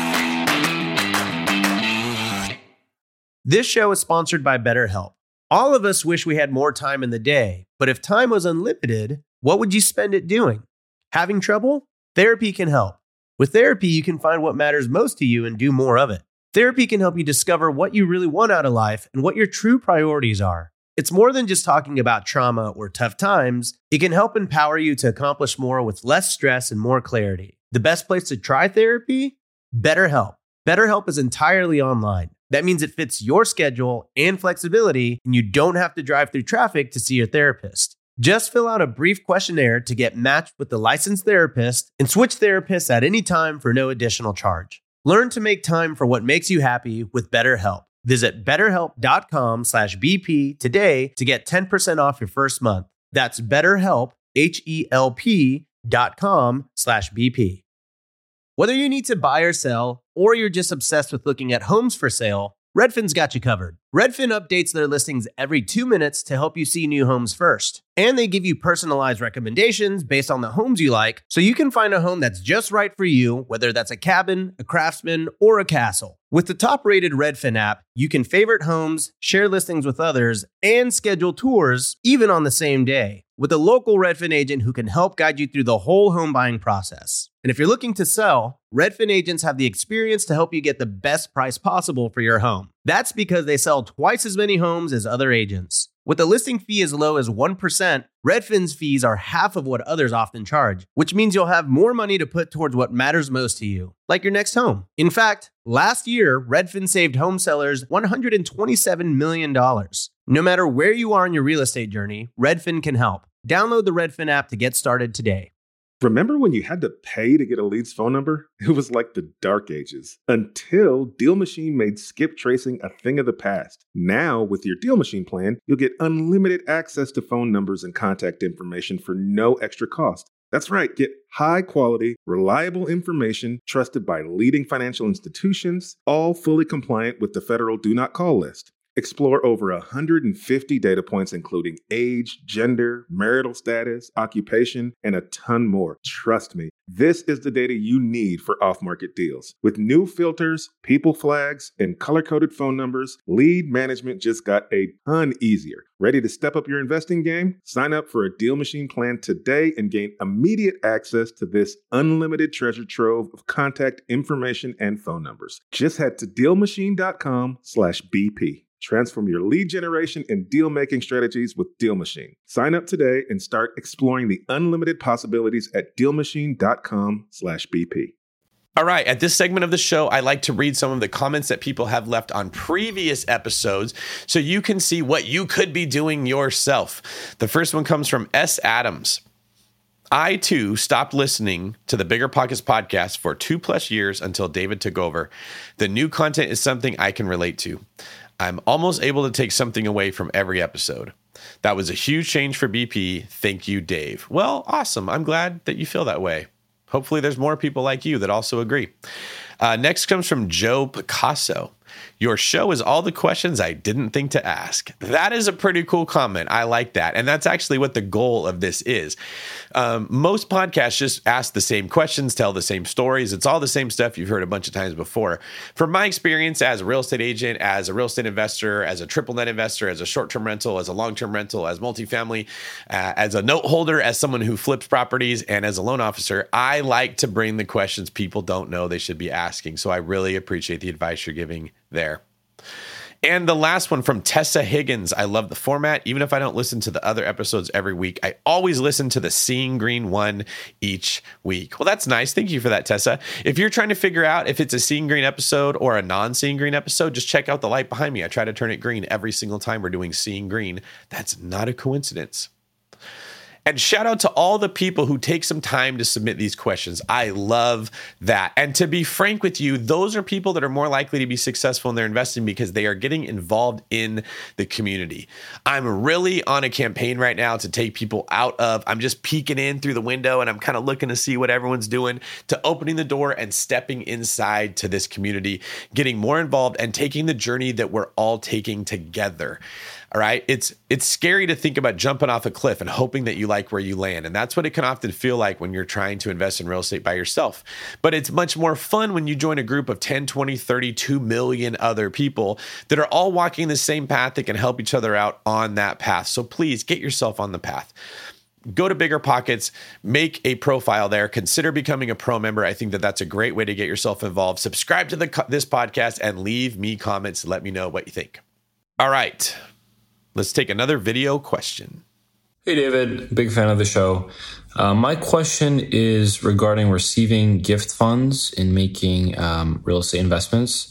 This show is sponsored by BetterHelp. All of us wish we had more time in the day, but if time was unlimited, what would you spend it doing? Having trouble? Therapy can help. With therapy, you can find what matters most to you and do more of it. Therapy can help you discover what you really want out of life and what your true priorities are. It's more than just talking about trauma or tough times. It can help empower you to accomplish more with less stress and more clarity. The best place to try therapy? BetterHelp. BetterHelp is entirely online. That means it fits your schedule and flexibility, and you don't have to drive through traffic to see your therapist. Just fill out a brief questionnaire to get matched with the licensed therapist and switch therapists at any time for no additional charge. Learn to make time for what makes you happy with BetterHelp. Visit betterhelp.com/BP today to get 10% off your first month. That's BetterHelp, HELP.com/BP. Whether you need to buy or sell, or you're just obsessed with looking at homes for sale, Redfin's got you covered. Redfin updates their listings every 2 minutes to help you see new homes first. And they give you personalized recommendations based on the homes you like, so you can find a home that's just right for you, whether that's a cabin, a craftsman, or a castle. With the top-rated Redfin app, you can favorite homes, share listings with others, and schedule tours even on the same day, with a local Redfin agent who can help guide you through the whole home buying process. And if you're looking to sell, Redfin agents have the experience to help you get the best price possible for your home. That's because they sell twice as many homes as other agents. With a listing fee as low as 1%, Redfin's fees are half of what others often charge, which means you'll have more money to put towards what matters most to you, like your next home. In fact, last year, Redfin saved home sellers $127 million. No matter where you are in your real estate journey, Redfin can help. Download the Redfin app to get started today. Remember when you had to pay to get a lead's phone number? It was like the dark ages, until Deal Machine made skip tracing a thing of the past. Now, with your Deal Machine plan, you'll get unlimited access to phone numbers and contact information for no extra cost. That's right. Get high quality, reliable information trusted by leading financial institutions, all fully compliant with the federal Do Not Call list. Explore over 150 data points, including age, gender, marital status, occupation, and a ton more. Trust me, this is the data you need for off-market deals. With new filters, people flags, and color-coded phone numbers, lead management just got a ton easier. Ready to step up your investing game? Sign up for a Deal Machine plan today and gain immediate access to this unlimited treasure trove of contact information and phone numbers. Just head to DealMachine.com/BP. Transform your lead generation and deal-making strategies with Deal Machine. Sign up today and start exploring the unlimited possibilities at DealMachine.com/BP. All right, at this segment of the show, I like to read some of the comments that people have left on previous episodes so you can see what you could be doing yourself. The first one comes from S. Adams. I, too, stopped listening to the Bigger Pockets podcast for 2+ years until David took over. The new content is something I can relate to. I'm almost able to take something away from every episode. That was a huge change for BP. Thank you, Dave. Well, awesome. I'm glad that you feel that way. Hopefully there's more people like you that also agree. Next comes from Joe Picasso. Your show is all the questions I didn't think to ask. That is a pretty cool comment. I like that. And that's actually what the goal of this is. Most podcasts just ask the same questions, tell the same stories. It's all the same stuff you've heard a bunch of times before. From my experience as a real estate agent, as a real estate investor, as a triple net investor, as a short-term rental, as a long-term rental, as multifamily, as a note holder, as someone who flips properties, and as a loan officer, I like to bring the questions people don't know they should be asking. So I really appreciate the advice you're giving there. And the last one from Tessa Higgins. I love the format. Even if I don't listen to the other episodes every week, I always listen to the Seeing Green one each week. Well, that's nice. Thank you for that, Tessa. If you're trying to figure out if it's a Seeing Green episode or a non-Seeing Green episode, just check out the light behind me. I try to turn it green every single time we're doing Seeing Green. That's not a coincidence. And shout out to all the people who take some time to submit these questions. I love that. And to be frank with you, those are people that are more likely to be successful in their investing because they are getting involved in the community. I'm really on a campaign right now to take people out of, I'm just peeking in through the window and I'm kind of looking to see what everyone's doing, to opening the door and stepping inside to this community, getting more involved and taking the journey that we're all taking together. All right. It's scary to think about jumping off a cliff and hoping that you like where you land. And that's what it can often feel like when you're trying to invest in real estate by yourself. But it's much more fun when you join a group of 10, 20, 30, 2 million other people that are all walking the same path that can help each other out on that path. So please get yourself on the path. Go to Bigger Pockets, make a profile there, consider becoming a pro member. I think that that's a great way to get yourself involved. Subscribe to this podcast and leave me comments. Let me know what you think. All right. Let's take another video question. Hey, David. Big fan of the show. My question is regarding receiving gift funds in making real estate investments.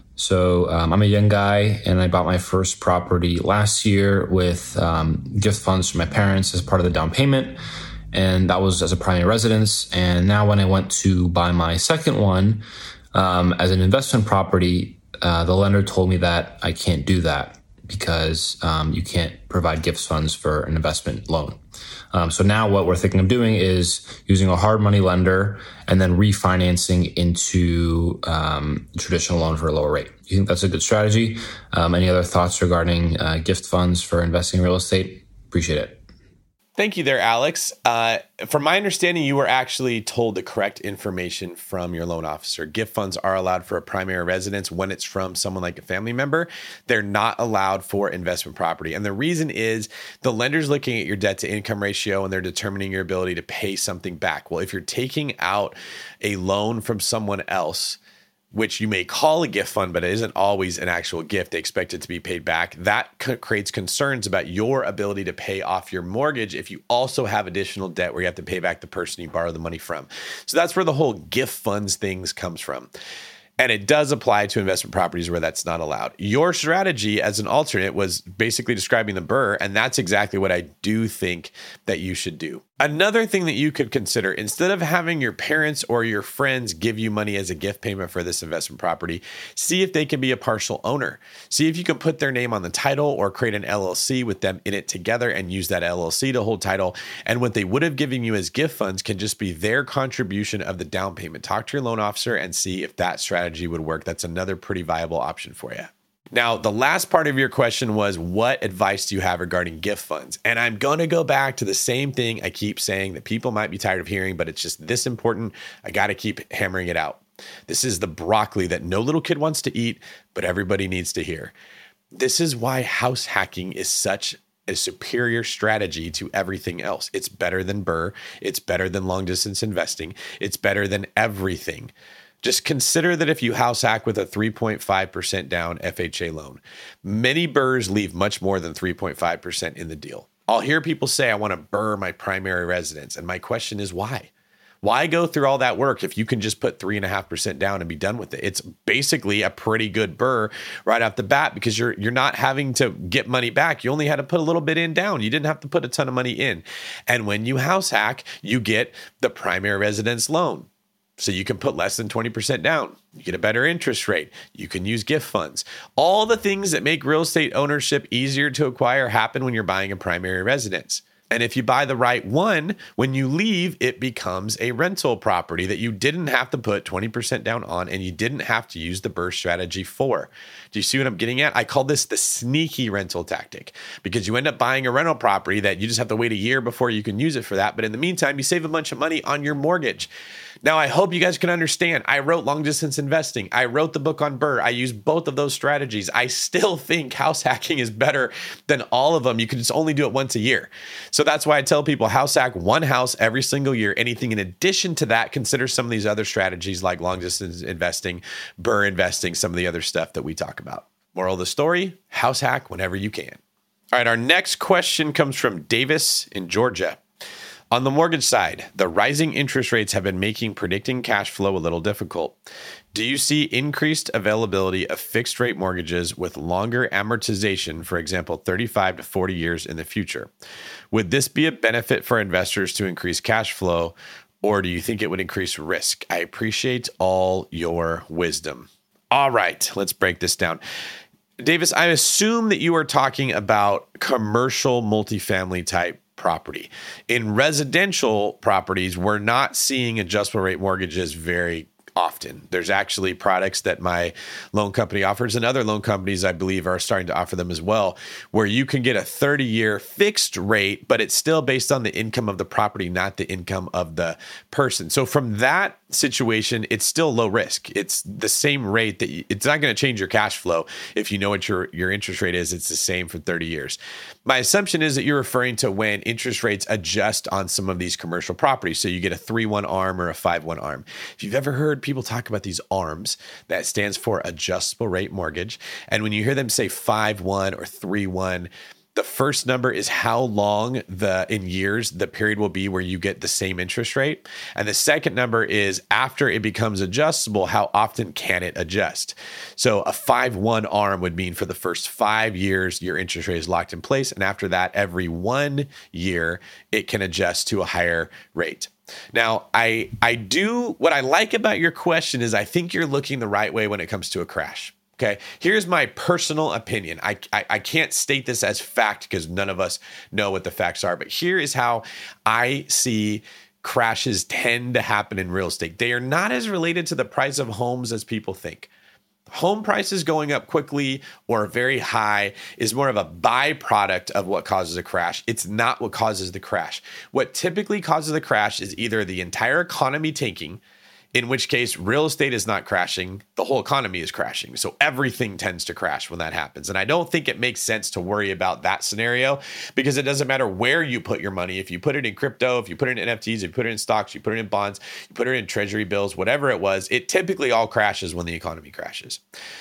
So I'm a young guy and I bought my first property last year with gift funds from my parents as part of the down payment. And that was as a primary residence. And now when I went to buy my second one as an investment property, the lender told me that I can't do that, because you can't provide gift funds for an investment loan. So now what we're thinking of doing is using a hard money lender and then refinancing into traditional loan for a lower rate. Do you think that's a good strategy? Any other thoughts regarding gift funds for investing in real estate? Appreciate it. Thank you there, Alex. From my understanding, you were actually told the correct information from your loan officer. Gift funds are allowed for a primary residence when it's from someone like a family member. They're not allowed for investment property. And the reason is the lender's looking at your debt to income ratio and they're determining your ability to pay something back. Well, if you're taking out a loan from someone else, which you may call a gift fund, but it isn't always an actual gift. They expect it to be paid back. That creates concerns about your ability to pay off your mortgage if you also have additional debt where you have to pay back the person you borrow the money from. So that's where the whole gift funds things comes from. And it does apply to investment properties where that's not allowed. Your strategy as an alternate was basically describing the BRRRR, and that's exactly what I do think that you should do. Another thing that you could consider, instead of having your parents or your friends give you money as a gift payment for this investment property, see if they can be a partial owner. See if you can put their name on the title or create an LLC with them in it together and use that LLC to hold title. And what they would have given you as gift funds can just be their contribution of the down payment. Talk to your loan officer and see if that strategy would work. That's another pretty viable option for you. Now, the last part of your question was, what advice do you have regarding gift funds? And I'm going to go back to the same thing I keep saying that people might be tired of hearing, but it's just this important. I got to keep hammering it out. This is the broccoli that no little kid wants to eat, but everybody needs to hear. This is why house hacking is such a superior strategy to everything else. It's better than BRRRR. It's better than long distance investing. It's better than everything. Just consider that if you house hack with a 3.5% down FHA loan, many BRRRRs leave much more than 3.5% in the deal. I'll hear people say, I want to BRRRR my primary residence. And my question is why? Why go through all that work if you can just put 3.5% down and be done with it? It's basically a pretty good BRRRR right off the bat because you're not having to get money back. You only had to put a little bit in down. You didn't have to put a ton of money in. And when you house hack, you get the primary residence loan. So you can put less than 20% down. You get a better interest rate. You can use gift funds. All the things that make real estate ownership easier to acquire happen when you're buying a primary residence. And if you buy the right one, when you leave, it becomes a rental property that you didn't have to put 20% down on and you didn't have to use the BRRRR strategy for. Do you see what I'm getting at? I call this the sneaky rental tactic because you end up buying a rental property that you just have to wait a year before you can use it for that. But in the meantime, you save a bunch of money on your mortgage. Now, I hope you guys can understand. I wrote Long Distance Investing. I wrote the book on BRRRR. I use both of those strategies. I still think house hacking is better than all of them. You can just only do it once a year. So that's why I tell people house hack one house every single year. Anything in addition to that, consider some of these other strategies like long distance investing, BRRRR investing, some of the other stuff that we talk about. Moral of the story, house hack whenever you can. All right, our next question comes from Davis in Georgia. On the mortgage side, the rising interest rates have been making predicting cash flow a little difficult. Do you see increased availability of fixed rate mortgages with longer amortization, for example, 35 to 40 years in the future? Would this be a benefit for investors to increase cash flow, or do you think it would increase risk? I appreciate all your wisdom. All right, let's break this down. Davis, I assume that you are talking about commercial multifamily type property. In residential properties, we're not seeing adjustable rate mortgages very often. There's actually products that my loan company offers, and other loan companies, I believe, are starting to offer them as well, where you can get a 30-year fixed rate, but it's still based on the income of the property, not the income of the person. So from that situation, it's still low risk. It's the same rate that it's not going to change your cash flow. If you know what your interest rate is, it's the same for 30 years. My assumption is that you're referring to when interest rates adjust on some of these commercial properties. So you get a 3-1 ARM or a 5-1 ARM. If you've ever heard people talk about these ARMs, that stands for adjustable rate mortgage. And when you hear them say 5-1 or 3-1, the first number is how long in years the period will be where you get the same interest rate. And the second number is after it becomes adjustable, how often can it adjust? So a 5-1 ARM would mean for the first 5 years, your interest rate is locked in place. And after that, every 1 year, it can adjust to a higher rate. Now, what I like about your question is I think you're looking the right way when it comes to a crash. Okay, here's my personal opinion. I can't state this as fact because none of us know what the facts are, but here is how I see crashes tend to happen in real estate. They are not as related to the price of homes as people think. Home prices going up quickly or very high is more of a byproduct of what causes a crash. It's not what causes the crash. What typically causes the crash is either the entire economy tanking, in which case real estate is not crashing, the whole economy is crashing. So everything tends to crash when that happens. And I don't think it makes sense to worry about that scenario because it doesn't matter where you put your money. If you put it in crypto, if you put it in NFTs, if you put it in stocks, you put it in bonds, you put it in treasury bills, whatever it was, it typically all crashes when the economy crashes.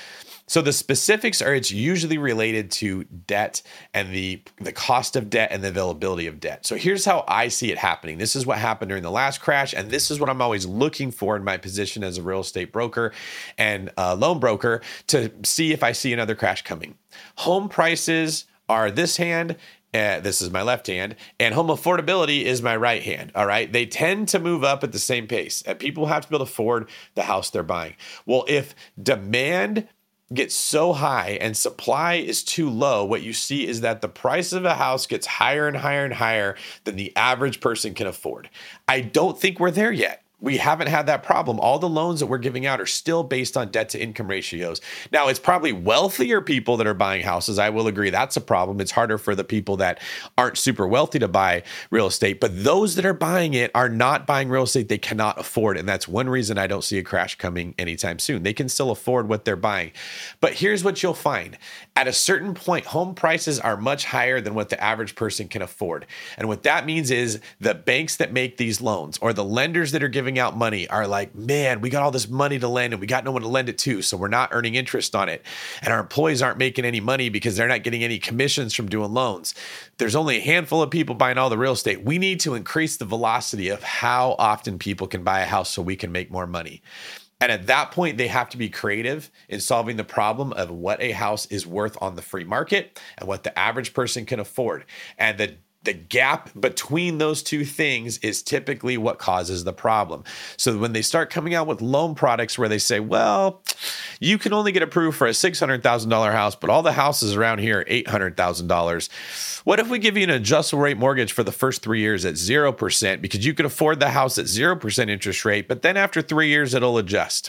So the specifics are it's usually related to debt and the cost of debt and the availability of debt. So here's how I see it happening. This is what happened during the last crash, and this is what I'm always looking for in my position as a real estate broker and loan broker to see if I see another crash coming. Home prices are this hand. This is my left hand, and home affordability is my right hand. All right. They tend to move up at the same pace. People have to be able to afford the house they're buying. Well, if demand gets so high and supply is too low, what you see is that the price of a house gets higher and higher and higher than the average person can afford. I don't think we're there yet. We haven't had that problem. All the loans that we're giving out are still based on debt to income ratios. Now, it's probably wealthier people that are buying houses. I will agree that's a problem. It's harder for the people that aren't super wealthy to buy real estate. But those that are buying it are not buying real estate they cannot afford. And that's one reason I don't see a crash coming anytime soon. They can still afford what they're buying. But here's what you'll find. At a certain point, home prices are much higher than what the average person can afford. And what that means is the banks that make these loans or the lenders that are giving out money are like, man, we got all this money to lend and we got no one to lend it to. So we're not earning interest on it. And our employees aren't making any money because they're not getting any commissions from doing loans. There's only a handful of people buying all the real estate. We need to increase the velocity of how often people can buy a house so we can make more money. And at that point, they have to be creative in solving the problem of what a house is worth on the free market and what the average person can afford. And the gap between those two things is typically what causes the problem. So when they start coming out with loan products where they say, well, you can only get approved for a $600,000 house, but all the houses around here are $800,000. What if we give you an adjustable rate mortgage for the first 3 years at 0% because you can afford the house at 0% interest rate, but then after 3 years, it'll adjust?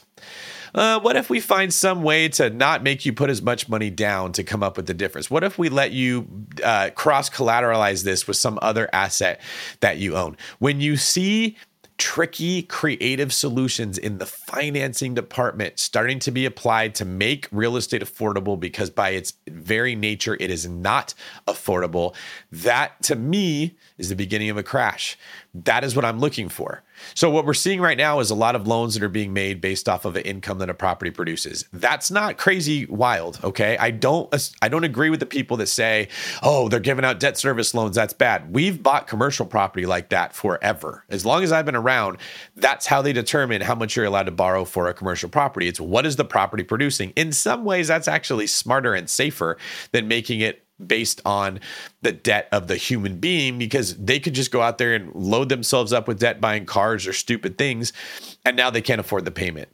What if we find some way to not make you put as much money down to come up with the difference? What if we let you cross-collateralize this with some other asset that you own? When you see tricky, creative solutions in the financing department starting to be applied to make real estate affordable because by its very nature, it is not affordable, that to me is the beginning of a crash. That is what I'm looking for. So what we're seeing right now is a lot of loans that are being made based off of an income that a property produces. That's not crazy wild, okay? I don't agree with the people that say, oh, they're giving out debt service loans. That's bad. We've bought commercial property like that forever. As long as I've been around, that's how they determine how much you're allowed to borrow for a commercial property. It's what is the property producing? In some ways, that's actually smarter and safer than making it based on the debt of the human being, because they could just go out there and load themselves up with debt buying cars or stupid things, and now they can't afford the payment.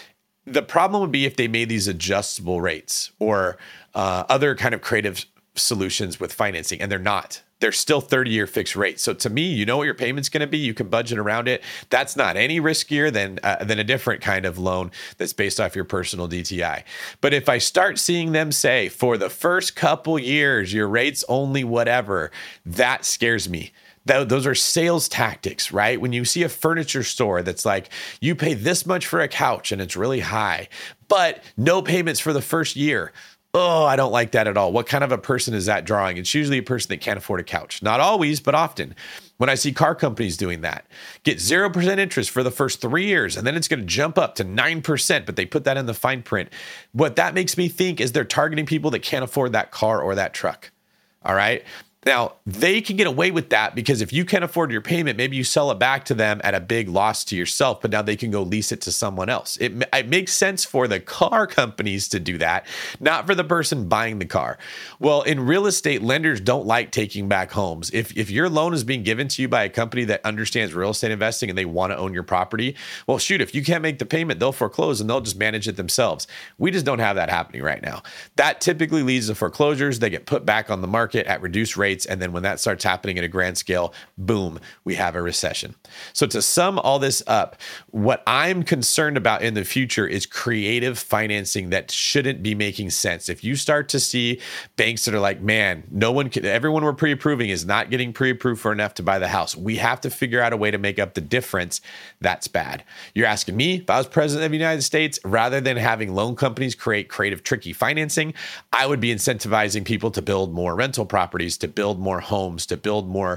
The problem would be if they made these adjustable rates or other kind of creative solutions with financing, and they're not. They're still 30-year fixed rates. So to me, you know what your payment's going to be. You can budget around it. That's not any riskier than a different kind of loan that's based off your personal DTI. But if I start seeing them say, for the first couple years, your rate's only whatever, that scares me. Those are sales tactics, right? When you see a furniture store that's like, you pay this much for a couch and it's really high, but no payments for the first year. Oh, I don't like that at all. What kind of a person is that drawing? It's usually a person that can't afford a couch. Not always, but often. When I see car companies doing that, get 0% interest for the first 3 years, and then it's going to jump up to 9%, but they put that in the fine print. What that makes me think is they're targeting people that can't afford that car or that truck. All right. Now, they can get away with that because if you can't afford your payment, maybe you sell it back to them at a big loss to yourself, but now they can go lease it to someone else. It makes sense for the car companies to do that, not for the person buying the car. Well, in real estate, lenders don't like taking back homes. If your loan is being given to you by a company that understands real estate investing and they want to own your property, well, shoot, if you can't make the payment, they'll foreclose and they'll just manage it themselves. We just don't have that happening right now. That typically leads to foreclosures. They get put back on the market at reduced rates. And then when that starts happening at a grand scale, boom, we have a recession. So to sum all this up, what I'm concerned about in the future is creative financing that shouldn't be making sense. If you start to see banks that are like, man, everyone we're pre-approving is not getting pre-approved for enough to buy the house. We have to figure out a way to make up the difference. That's bad. You're asking me, if I was president of the United States, rather than having loan companies create creative, tricky financing, I would be incentivizing people to build more rental properties, to build more homes, to build more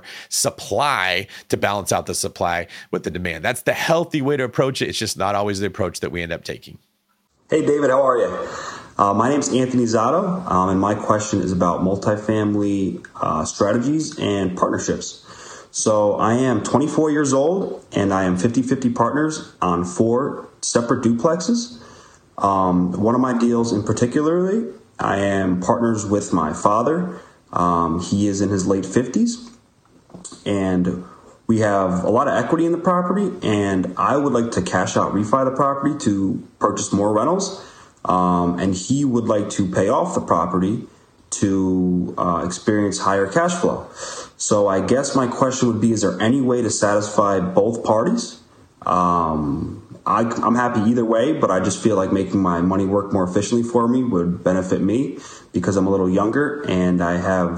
supply to balance out the supply with the demand. That's the healthy way to approach it. It's just not always the approach that we end up taking. Hey, David, how are you? My name is Anthony Zotto, and my question is about multifamily strategies and partnerships. So I am 24 years old, and I am 50-50 partners on 4 separate duplexes. One of my deals in particularly, I am partners with my father. He is in his late 50s, and we have a lot of equity in the property, and I would like to cash out, refi the property to purchase more rentals. And he would like to pay off the property to experience higher cash flow. So I guess my question would be, is there any way to satisfy both parties? I'm happy either way, but I just feel like making my money work more efficiently for me would benefit me because I'm a little younger and I have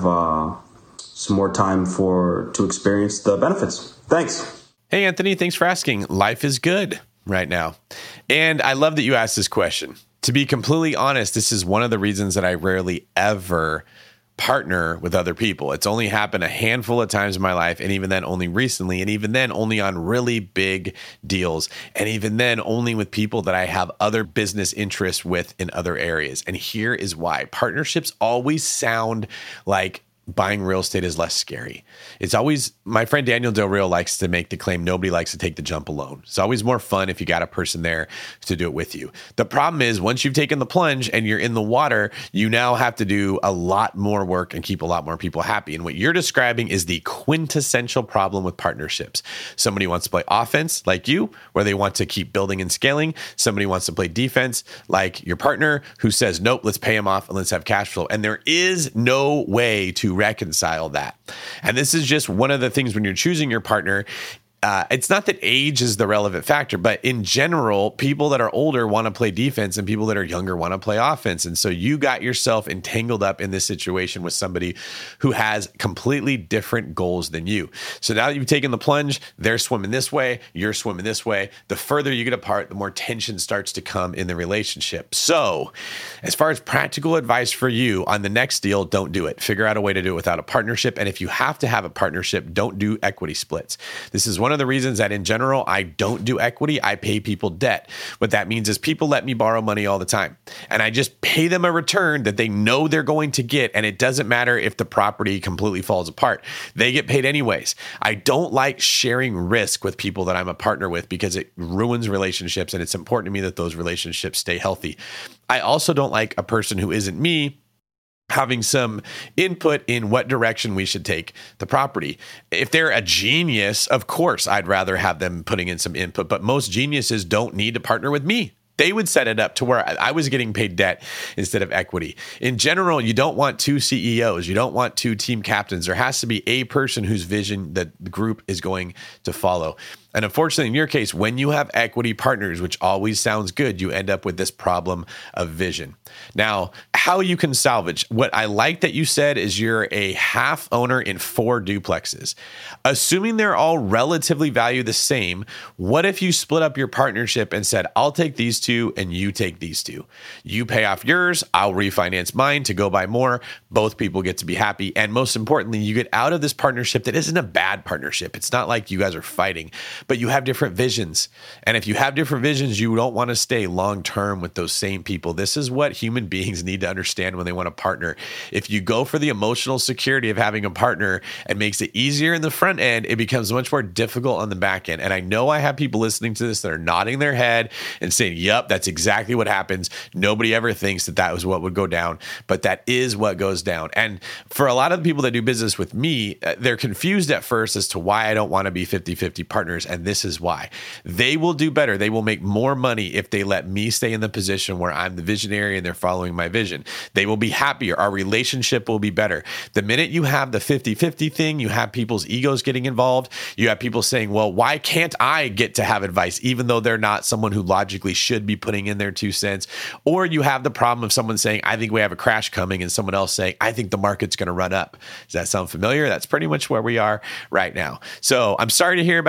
some more time to experience the benefits. Thanks. Hey, Anthony, thanks for asking. Life is good right now. And I love that you asked this question. To be completely honest, this is one of the reasons that I rarely ever partner with other people. It's only happened a handful of times in my life, and even then only recently, and even then only on really big deals, and even then only with people that I have other business interests with in other areas. And here is why. Partnerships always sound like buying real estate is less scary. It's always, my friend Daniel Del Rio likes to make the claim, nobody likes to take the jump alone. It's always more fun if you got a person there to do it with you. The problem is once you've taken the plunge and you're in the water, you now have to do a lot more work and keep a lot more people happy. And what you're describing is the quintessential problem with partnerships. Somebody wants to play offense like you, where they want to keep building and scaling. Somebody wants to play defense like your partner who says, nope, let's pay him off and let's have cash flow. And there is no way to reconcile that. And this is just one of the things when you're choosing your partner. It's not that age is the relevant factor, but in general, people that are older want to play defense and people that are younger want to play offense. And so you got yourself entangled up in this situation with somebody who has completely different goals than you. So now that you've taken the plunge, they're swimming this way, you're swimming this way. The further you get apart, the more tension starts to come in the relationship. So as far as practical advice for you on the next deal, don't do it. Figure out a way to do it without a partnership. And if you have to have a partnership, don't do equity splits. This is one of the reasons that in general, I don't do equity. I pay people debt. What that means is people let me borrow money all the time. And I just pay them a return that they know they're going to get. And it doesn't matter if the property completely falls apart. They get paid anyways. I don't like sharing risk with people that I'm a partner with because it ruins relationships. And it's important to me that those relationships stay healthy. I also don't like a person who isn't me having some input in what direction we should take the property. If they're a genius, of course, I'd rather have them putting in some input, but most geniuses don't need to partner with me. They would set it up to where I was getting paid debt instead of equity. In general, you don't want 2 CEOs. You don't want 2 team captains. There has to be a person whose vision that the group is going to follow. And unfortunately, in your case, when you have equity partners, which always sounds good, you end up with this problem of vision. Now, how you can salvage, what I like that you said is you're a half owner in 4 duplexes. Assuming they're all relatively valued the same, what if you split up your partnership and said, I'll take these 2 and you take these 2. You pay off yours, I'll refinance mine to go buy more. Both people get to be happy. And most importantly, you get out of this partnership that isn't a bad partnership. It's not like you guys are fighting, but you have different visions. And if you have different visions, you don't want to stay long-term with those same people. This is what human beings need to understand when they want to partner. If you go for the emotional security of having a partner, it makes it easier in the front end. It becomes much more difficult on the back end. And I know I have people listening to this that are nodding their head and saying, yep, that's exactly what happens. Nobody ever thinks that that was what would go down, but that is what goes down. And for a lot of the people that do business with me, they're confused at first as to why I don't want to be 50-50 partners. And this is why. They will do better. They will make more money if they let me stay in the position where I'm the visionary and they're following my vision. They will be happier. Our relationship will be better. The minute you have the 50-50 thing, you have people's egos getting involved. You have people saying, well, why can't I get to have advice, even though they're not someone who logically should be putting in their 2 cents? Or you have the problem of someone saying, I think we have a crash coming, and someone else saying, I think the market's going to run up. Does that sound familiar? That's pretty much where we are right now. So I'm sorry to hear about your situation.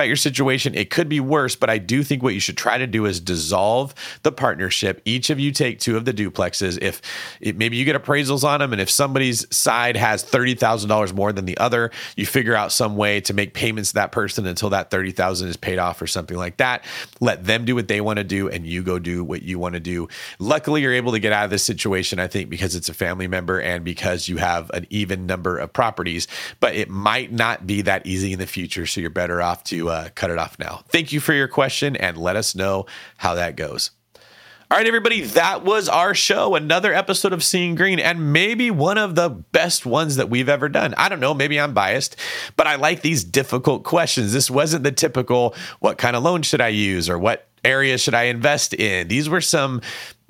situation. It could be worse, but I do think what you should try to do is dissolve the partnership. Each of you take 2 of the duplexes. If maybe you get appraisals on them, and if somebody's side has $30,000 more than the other, you figure out some way to make payments to that person until that $30,000 is paid off or something like that. Let them do what they want to do, and you go do what you want to do. Luckily, you're able to get out of this situation, I think, because it's a family member and because you have an even number of properties, but it might not be that easy in the future. So you're better off to cut it off now. Thank you for your question, and let us know how that goes. All right, everybody, that was our show. Another episode of Seeing Green, and maybe one of the best ones that we've ever done. I don't know, maybe I'm biased, but I like these difficult questions. This wasn't the typical, what kind of loan should I use, or what areas should I invest in? These were some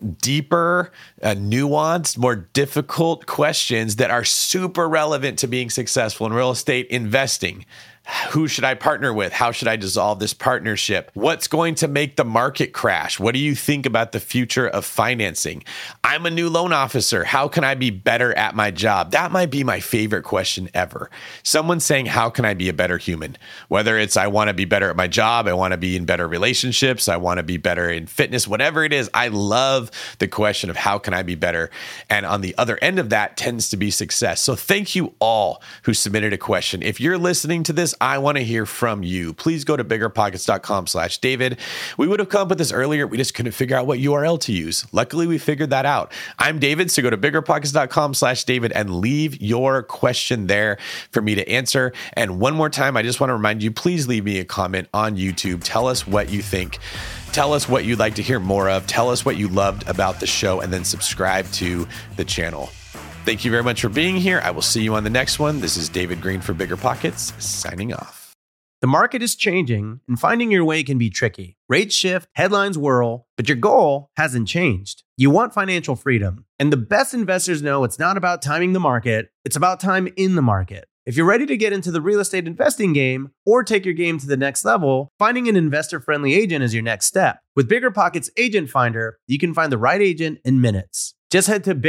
deeper, nuanced, more difficult questions that are super relevant to being successful in real estate investing. Who should I partner with? How should I dissolve this partnership? What's going to make the market crash? What do you think about the future of financing? I'm a new loan officer. How can I be better at my job? That might be my favorite question ever. Someone saying, how can I be a better human? Whether it's I want to be better at my job, I want to be in better relationships, I want to be better in fitness, whatever it is. I love the question of how can I be better? And on the other end of that tends to be success. So thank you all who submitted a question. If you're listening to this, I want to hear from you. Please go to biggerpockets.com/David. We would have come up with this earlier. We just couldn't figure out what URL to use. Luckily, we figured that out. I'm David, so go to biggerpockets.com/David and leave your question there for me to answer. And one more time, I just want to remind you, please leave me a comment on YouTube. Tell us what you think. Tell us what you'd like to hear more of. Tell us what you loved about the show, and then subscribe to the channel. Thank you very much for being here. I will see you on the next one. This is David Green for Bigger Pockets, signing off. The market is changing, and finding your way can be tricky. Rates shift, headlines whirl, but your goal hasn't changed. You want financial freedom. And the best investors know it's not about timing the market, it's about time in the market. If you're ready to get into the real estate investing game or take your game to the next level, finding an investor-friendly agent is your next step. With BiggerPockets Agent Finder, you can find the right agent in minutes. Just head to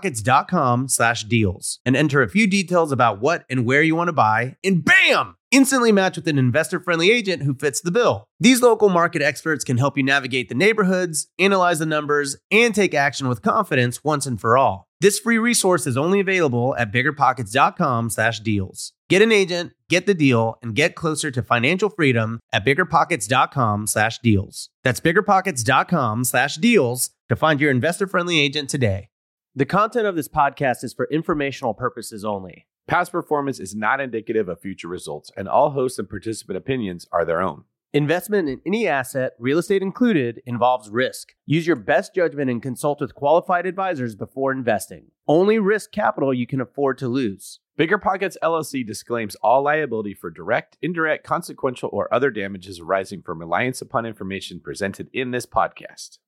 biggerpockets.com/deals and enter a few details about what and where you want to buy, and bam! Instantly match with an investor-friendly agent who fits the bill. These local market experts can help you navigate the neighborhoods, analyze the numbers, and take action with confidence once and for all. This free resource is only available at biggerpockets.com/deals. Get an agent, get the deal, and get closer to financial freedom at biggerpockets.com/deals. That's biggerpockets.com/deals to find your investor-friendly agent today. The content of this podcast is for informational purposes only. Past performance is not indicative of future results, and all host and participant opinions are their own. Investment in any asset, real estate included, involves risk. Use your best judgment and consult with qualified advisors before investing. Only risk capital you can afford to lose. Bigger Pockets LLC disclaims all liability for direct, indirect, consequential, or other damages arising from reliance upon information presented in this podcast.